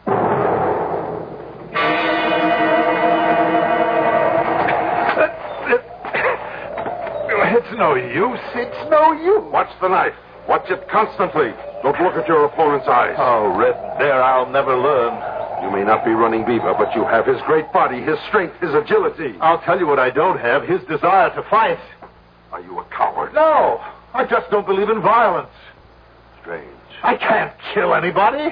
It's no use. It's no use. Watch the knife. Watch it constantly. Don't look at your opponent's eyes. Oh, Red Bear, I'll never learn. You may not be running Beaver, but you have his great body, his strength, his agility. I'll tell you what I don't have, his desire to fight. Are you a coward? No, I just don't believe in violence. Strange. I can't kill anybody.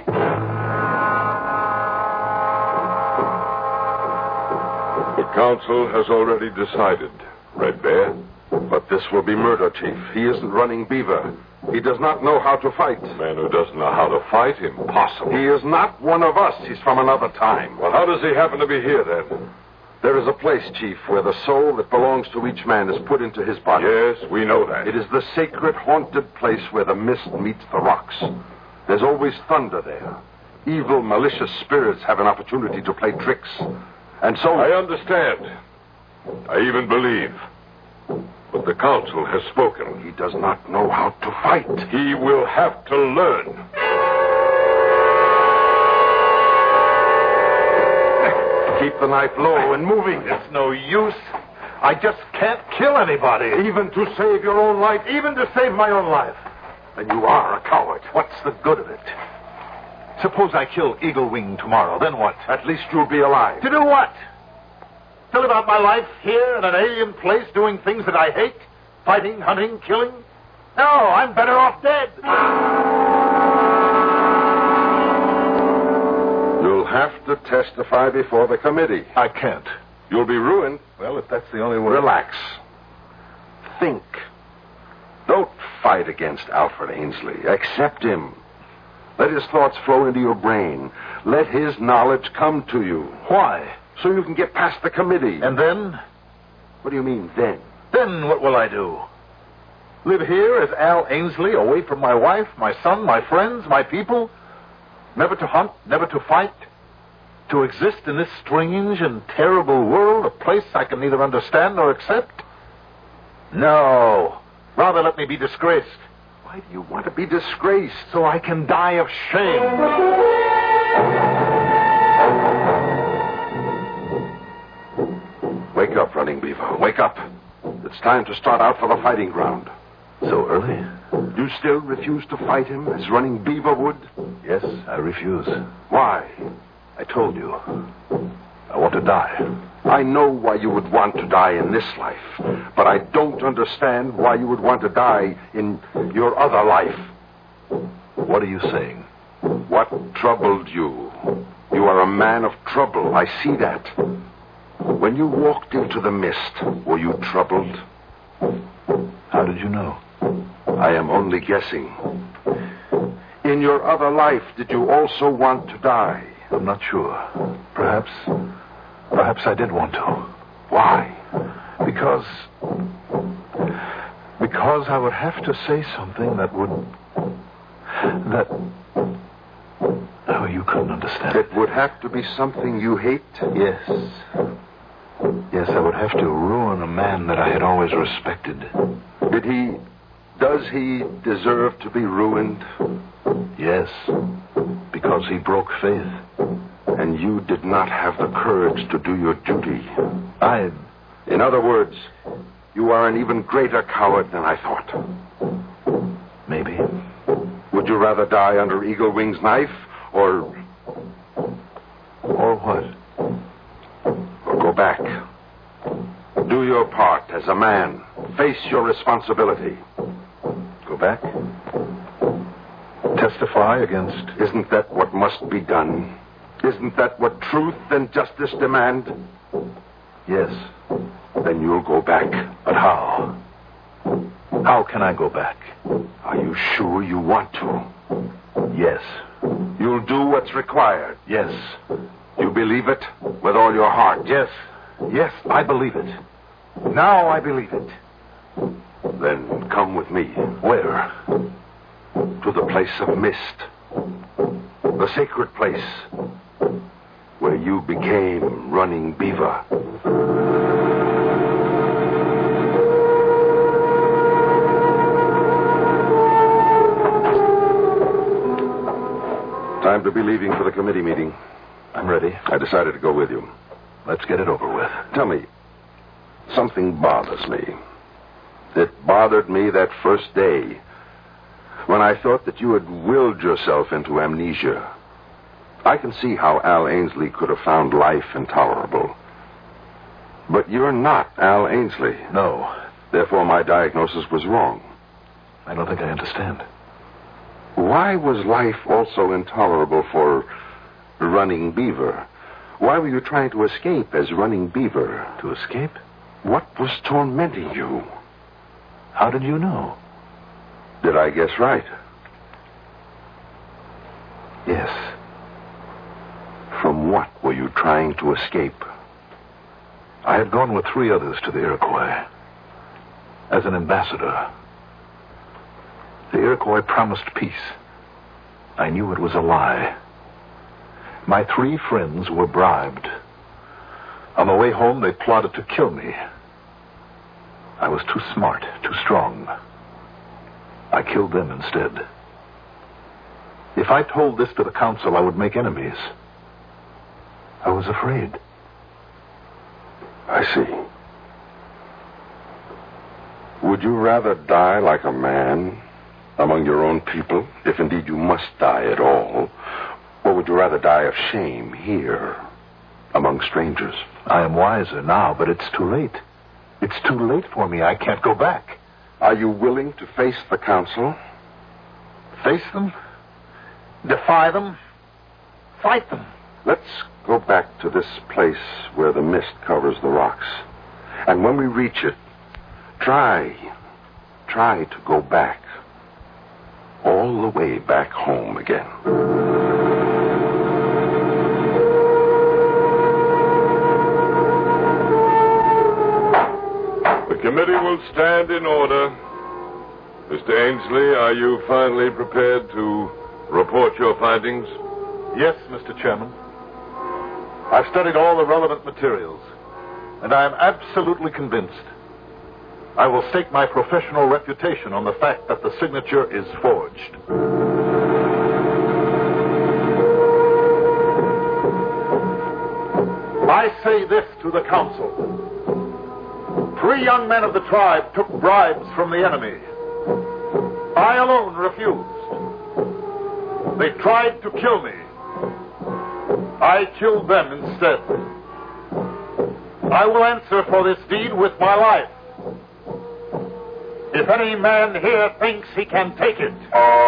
The council has already decided, Red Bear. But this will be murder, Chief. He isn't running Beaver. He does not know how to fight. A man who doesn't know how to fight? Impossible. He is not one of us. He's from another time. Well, how does he happen to be here, then? There is a place, Chief, where the soul that belongs to each man is put into his body. Yes, we know that. It is the sacred, haunted place where the mist meets the rocks. There's always thunder there. Evil, malicious spirits have an opportunity to play tricks. And so... I understand. I even believe. But the council has spoken. He does not know how to fight. He will have to learn. Keep the knife low and moving. It's no use. I just can't kill anybody. Even to save your own life? Even to save my own life. Then you are a coward. What's the good of it? Suppose I kill Eagle Wing tomorrow, then what? At least you'll be alive. To do what? To live out my life here in an alien place doing things that I hate? Fighting, hunting, killing? No, I'm better off dead. You'll have to testify before the committee. I can't. You'll be ruined. Well, if that's the only way... Relax. Think. Don't fight against Alfred Ainsley. Accept him. Let his thoughts flow into your brain. Let his knowledge come to you. Why? So you can get past the committee. And then? What do you mean, then? Then what will I do? Live here as Al Ainsley, away from my wife, my son, my friends, my people? Never to hunt, never to fight? To exist in this strange and terrible world, a place I can neither understand nor accept? No. Rather let me be disgraced. Why do you want to be disgraced? So I can die of shame. Wake up, Running Beaver. Wake up. It's time to start out for the fighting ground. So early? You still refuse to fight him as Running Beaver would? Yes, I refuse. Why? I told you. I want to die. I know why you would want to die in this life, but I don't understand why you would want to die in your other life. What are you saying? What troubled you? You are a man of trouble. I see that. When you walked into the mist, were you troubled? How did you know? I am only guessing. In your other life, did you also want to die? I'm not sure. Perhaps... Perhaps I did want to. Why? Because... Because I would have to say something that would... That... Oh, you couldn't understand. It would have to be something you hate? Yes. Yes, I would have to ruin a man that I had always respected. Did he... Does he deserve to be ruined? Yes. Because he broke faith. And you did not have the courage to do your duty. I... In other words, you are an even greater coward than I thought. Maybe. Would you rather die under Eagle Wing's knife, or... Or what? Or go back. Do your part as a man. Face your responsibility. Go back? Testify against... Isn't that what must be done? Isn't that what truth and justice demand? Yes. Then you'll go back. But how? How can I go back? Are you sure you want to? Yes. You'll do what's required? Yes. You believe it with all your heart? Yes. Yes, I believe it. Now I believe it. Then come with me. Where? To the place of mist. The sacred place where you became Running Beaver. Time to be leaving for the committee meeting. I'm ready. I decided to go with you. Let's get it over with. Tell me, something bothers me. It bothered me that first day when I thought that you had willed yourself into amnesia. I can see how Al Ainsley could have found life intolerable. But you're not Al Ainsley. No. Therefore, my diagnosis was wrong. I don't think I understand. Why was life also intolerable for Running Beaver? Why were you trying to escape as Running Beaver? To escape? What was tormenting you? How did you know? Did I guess right? Yes. From what were you trying to escape? I had gone with three others to the Iroquois as an ambassador. The Iroquois promised peace. I knew it was a lie. My three friends were bribed. On the way home, they plotted to kill me. I was too smart, too strong. I killed them instead. If I told this to the council, I would make enemies. I was afraid. I see. Would you rather die like a man among your own people, if indeed you must die at all, or would you rather die of shame here among strangers? I am wiser now, but it's too late. It's too late for me. I can't go back. Are you willing to face the council? Face them? Defy them? Fight them? Let's go back to this place where the mist covers the rocks. And when we reach it, try, try to go back. All the way back home again. The committee will stand in order. Mister Ainsley, are you finally prepared to report your findings? Yes, Mister Chairman. I've studied all the relevant materials, and I am absolutely convinced. I will stake my professional reputation on the fact that the signature is forged. I say this to the council. Three young men of the tribe took bribes from the enemy. I alone refused. They tried to kill me. I killed them instead. I will answer for this deed with my life. If any man here thinks he can take it.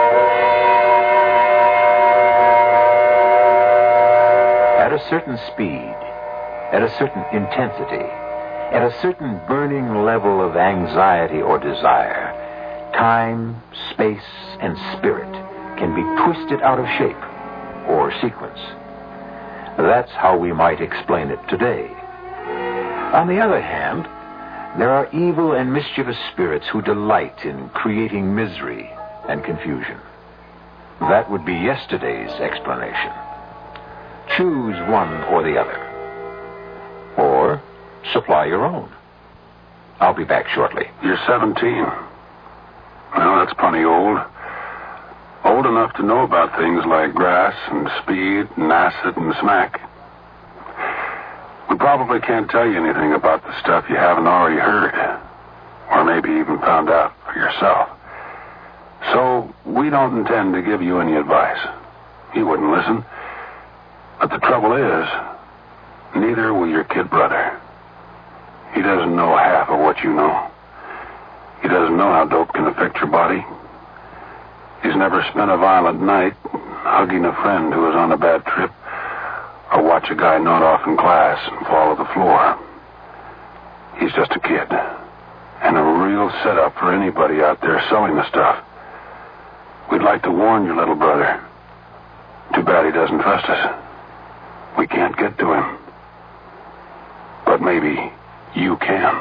At a certain speed, at a certain intensity, at a certain burning level of anxiety or desire, time, space, and spirit can be twisted out of shape or sequence. That's how we might explain it today. On the other hand, there are evil and mischievous spirits who delight in creating misery and confusion. That would be yesterday's explanation. Choose one or the other. Or supply your own. I'll be back shortly. You're seventeen. Well, that's plenty old. Old enough to know about things like grass and speed and acid and smack. We probably can't tell you anything about the stuff you haven't already heard, or maybe even found out for yourself. So we don't intend to give you any advice. You wouldn't listen. But the trouble is, neither will your kid brother. He doesn't know half of what you know. He doesn't know how dope can affect your body. He's never spent a violent night hugging a friend who was on a bad trip, or watch a guy nod off in class and fall to the floor. He's just a kid, and a real setup for anybody out there selling the stuff. We'd like to warn your little brother. Too bad he doesn't trust us. We can't get to him. But maybe you can.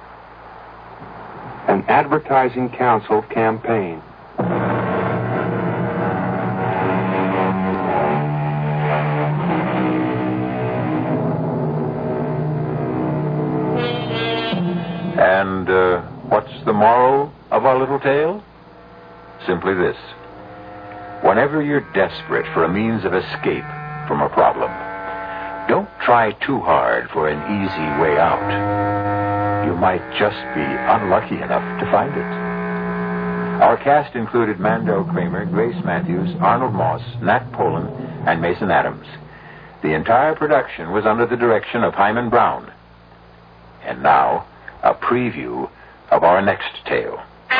An Advertising Council campaign. And uh, what's the moral of our little tale? Simply this. Whenever you're desperate for a means of escape from a problem, don't try too hard for an easy way out. You might just be unlucky enough to find it. Our cast included Mando Kramer, Grace Matthews, Arnold Moss, Nat Polen, and Mason Adams. The entire production was under the direction of Hyman Brown. And now, a preview of our next tale.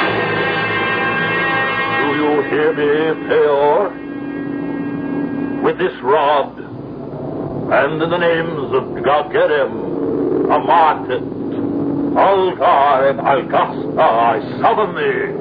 Do you hear me, Peor? With this rod, and in the names of Gagerim, Amatet, Algar, and Algasta, I summon thee.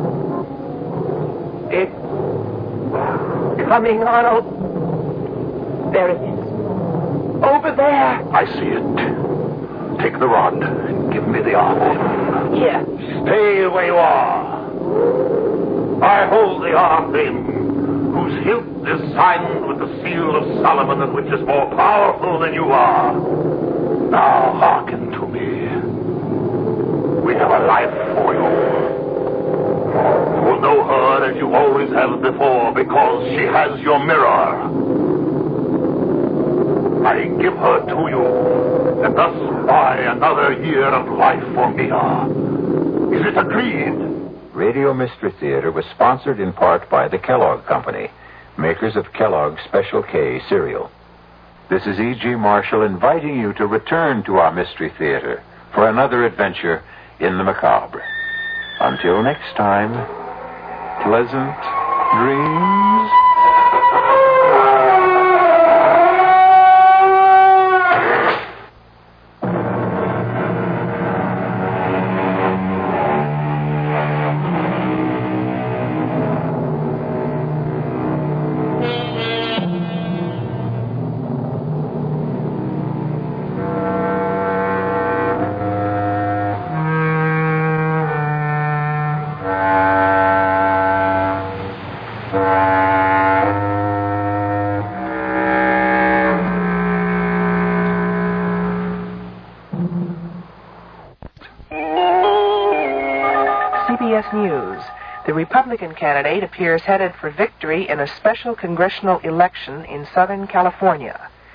It's coming, Arnold. There it is. Over there. I see it. Take the rod and give me the arm. Here. Stay where you are. I hold the arm pin, whose hilt is signed with the seal of Solomon, and which is more powerful than you are. Now hearken to me. We have a life for you. You will know her as you always have before, because she has your mirror. I give her to you, and thus buy another year of life for Mia. Is it agreed? Radio Mystery Theater was sponsored in part by the Kellogg Company, makers of Kellogg's Special K cereal. This is E G. Marshall inviting you to return to our Mystery Theater for another adventure in the macabre. Until next time, pleasant dreams. News. The Republican candidate appears headed for victory in a special congressional election in Southern California.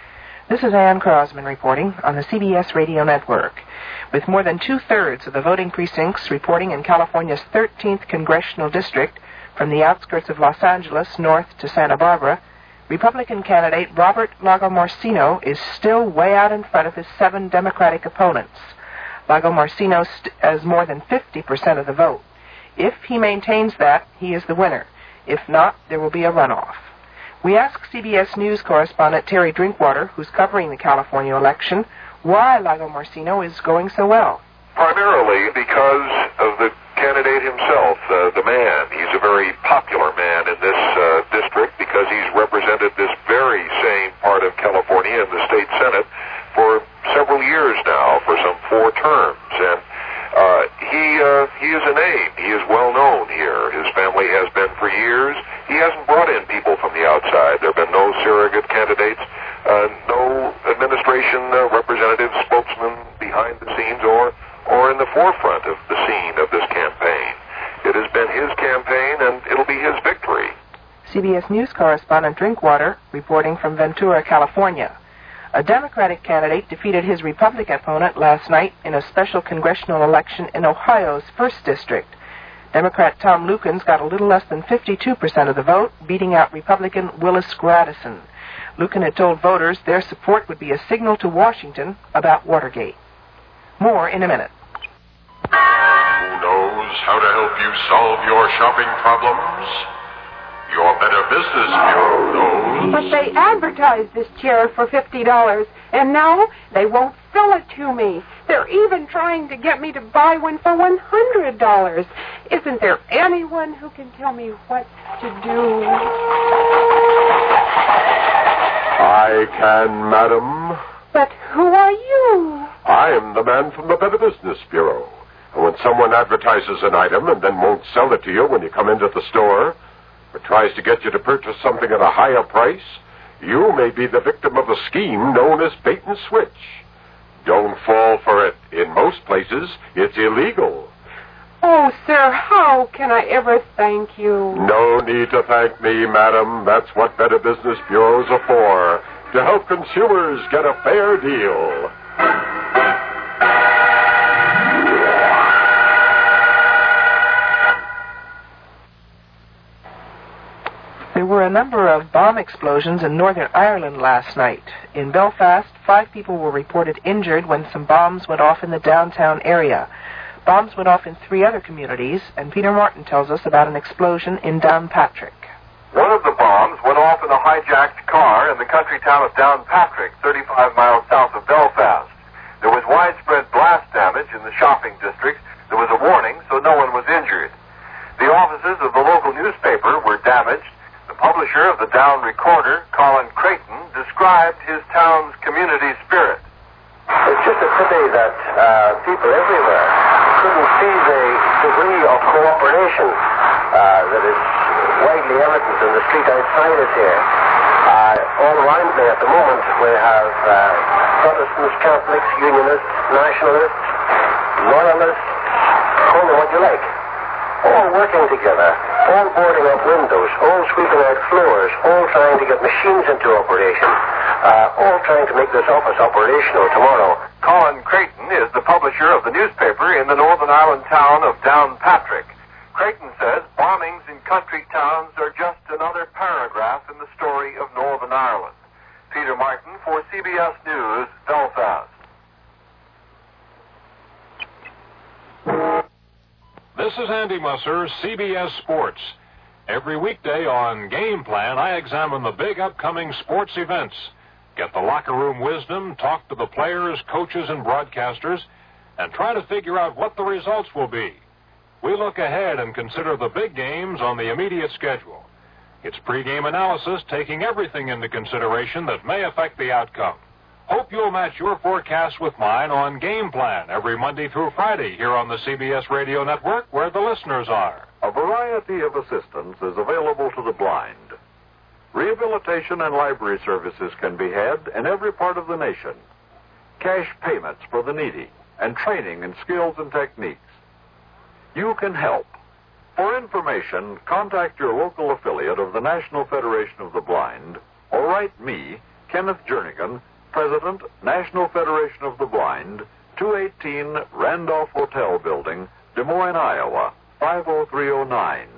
This is Ann Crosman reporting on the C B S Radio Network. With more than two-thirds of the voting precincts reporting in California's thirteenth Congressional District, from the outskirts of Los Angeles north to Santa Barbara, Republican candidate Robert Lagomarsino is still way out in front of his seven Democratic opponents. Lagomarsino st- has more than fifty percent of the vote. If he maintains that, he is the winner. If not, there will be a runoff. We asked C B S News correspondent Terry Drinkwater, who's covering the California election, why Lagomarsino is going so well. Primarily because of the candidate himself, uh, the man. He's a very popular man in this uh, district because he's represented this very same part of California in the state Senate for several years now, for some four terms. And uh, he uh, he is a name. He is well known here. His family has been for years. He hasn't brought in people from the outside. There have been no surrogate candidates, uh, no administration uh, representative, spokesman behind the scenes or or in the forefront of the scene of this campaign. It has been his campaign, and it'll be his victory. C B S News correspondent Drinkwater reporting from Ventura, California. A Democratic candidate defeated his Republican opponent last night in a special congressional election in Ohio's first district. Democrat Tom Lukens got a little less than fifty-two percent of the vote, beating out Republican Willis Gradison. Luken had told voters their support would be a signal to Washington about Watergate. More in a minute. Who knows how to help you solve your shopping problems? Your Better Business Bureau knows. But they advertised this chair for fifty dollars, and now they won't sell it to me. They're even trying to get me to buy one for one hundred dollars. Isn't there anyone who can tell me what to do? I can, madam. But who are you? I am the man from the Better Business Bureau. And when someone advertises an item and then won't sell it to you when you come into the store, or tries to get you to purchase something at a higher price, you may be the victim of a scheme known as bait and switch. Don't fall for it. In most places, it's illegal. Oh, sir, how can I ever thank you? No need to thank me, madam. That's what Better Business Bureaus are for, to help consumers get a fair deal. There were a number of bomb explosions in Northern Ireland last night. In Belfast, five people were reported injured when some bombs went off in the downtown area. Bombs went off in three other communities, and Peter Martin tells us about an explosion in Downpatrick. One of the bombs went off in a hijacked car in the country town of Downpatrick, thirty-five miles south of Belfast. There was widespread blast damage in the shopping district. There was a warning, so no one was injured. The offices of the local newspaper were damaged. The publisher of the Down Recorder, Colin Creighton, described his town's community spirit. It's just a pity that uh, people everywhere couldn't see the degree of cooperation uh, that is widely evident in the street outside us here. Uh, all around me at the moment we have uh, Protestants, Catholics, Unionists, Nationalists, Loyalists, call them what you like. All working together, all boarding up windows, all sweeping out floors, all trying to get machines into operation, uh, all trying to make this office operational tomorrow. Colin Creighton is the publisher of the newspaper in the Northern Ireland town of Downpatrick. Creighton says bombings in country towns are just another paragraph in the story of Northern Ireland. Peter Martin for C B S News, Belfast. This is Andy Musser, C B S Sports. Every weekday on Game Plan, I examine the big upcoming sports events, get the locker room wisdom, talk to the players, coaches, and broadcasters, and try to figure out what the results will be. We look ahead and consider the big games on the immediate schedule. It's pregame analysis taking everything into consideration that may affect the outcome. Hope you'll match your forecast with mine on Game Plan every Monday through Friday here on the C B S Radio Network, where the listeners are. A variety of assistance is available to the blind. Rehabilitation and library services can be had in every part of the nation. Cash payments for the needy, and training in skills and techniques. You can help. For information, contact your local affiliate of the National Federation of the Blind, or write me, Kenneth Jernigan, President, National Federation of the Blind, two eighteen Randolph Hotel Building, Des Moines, Iowa, five oh three oh nine.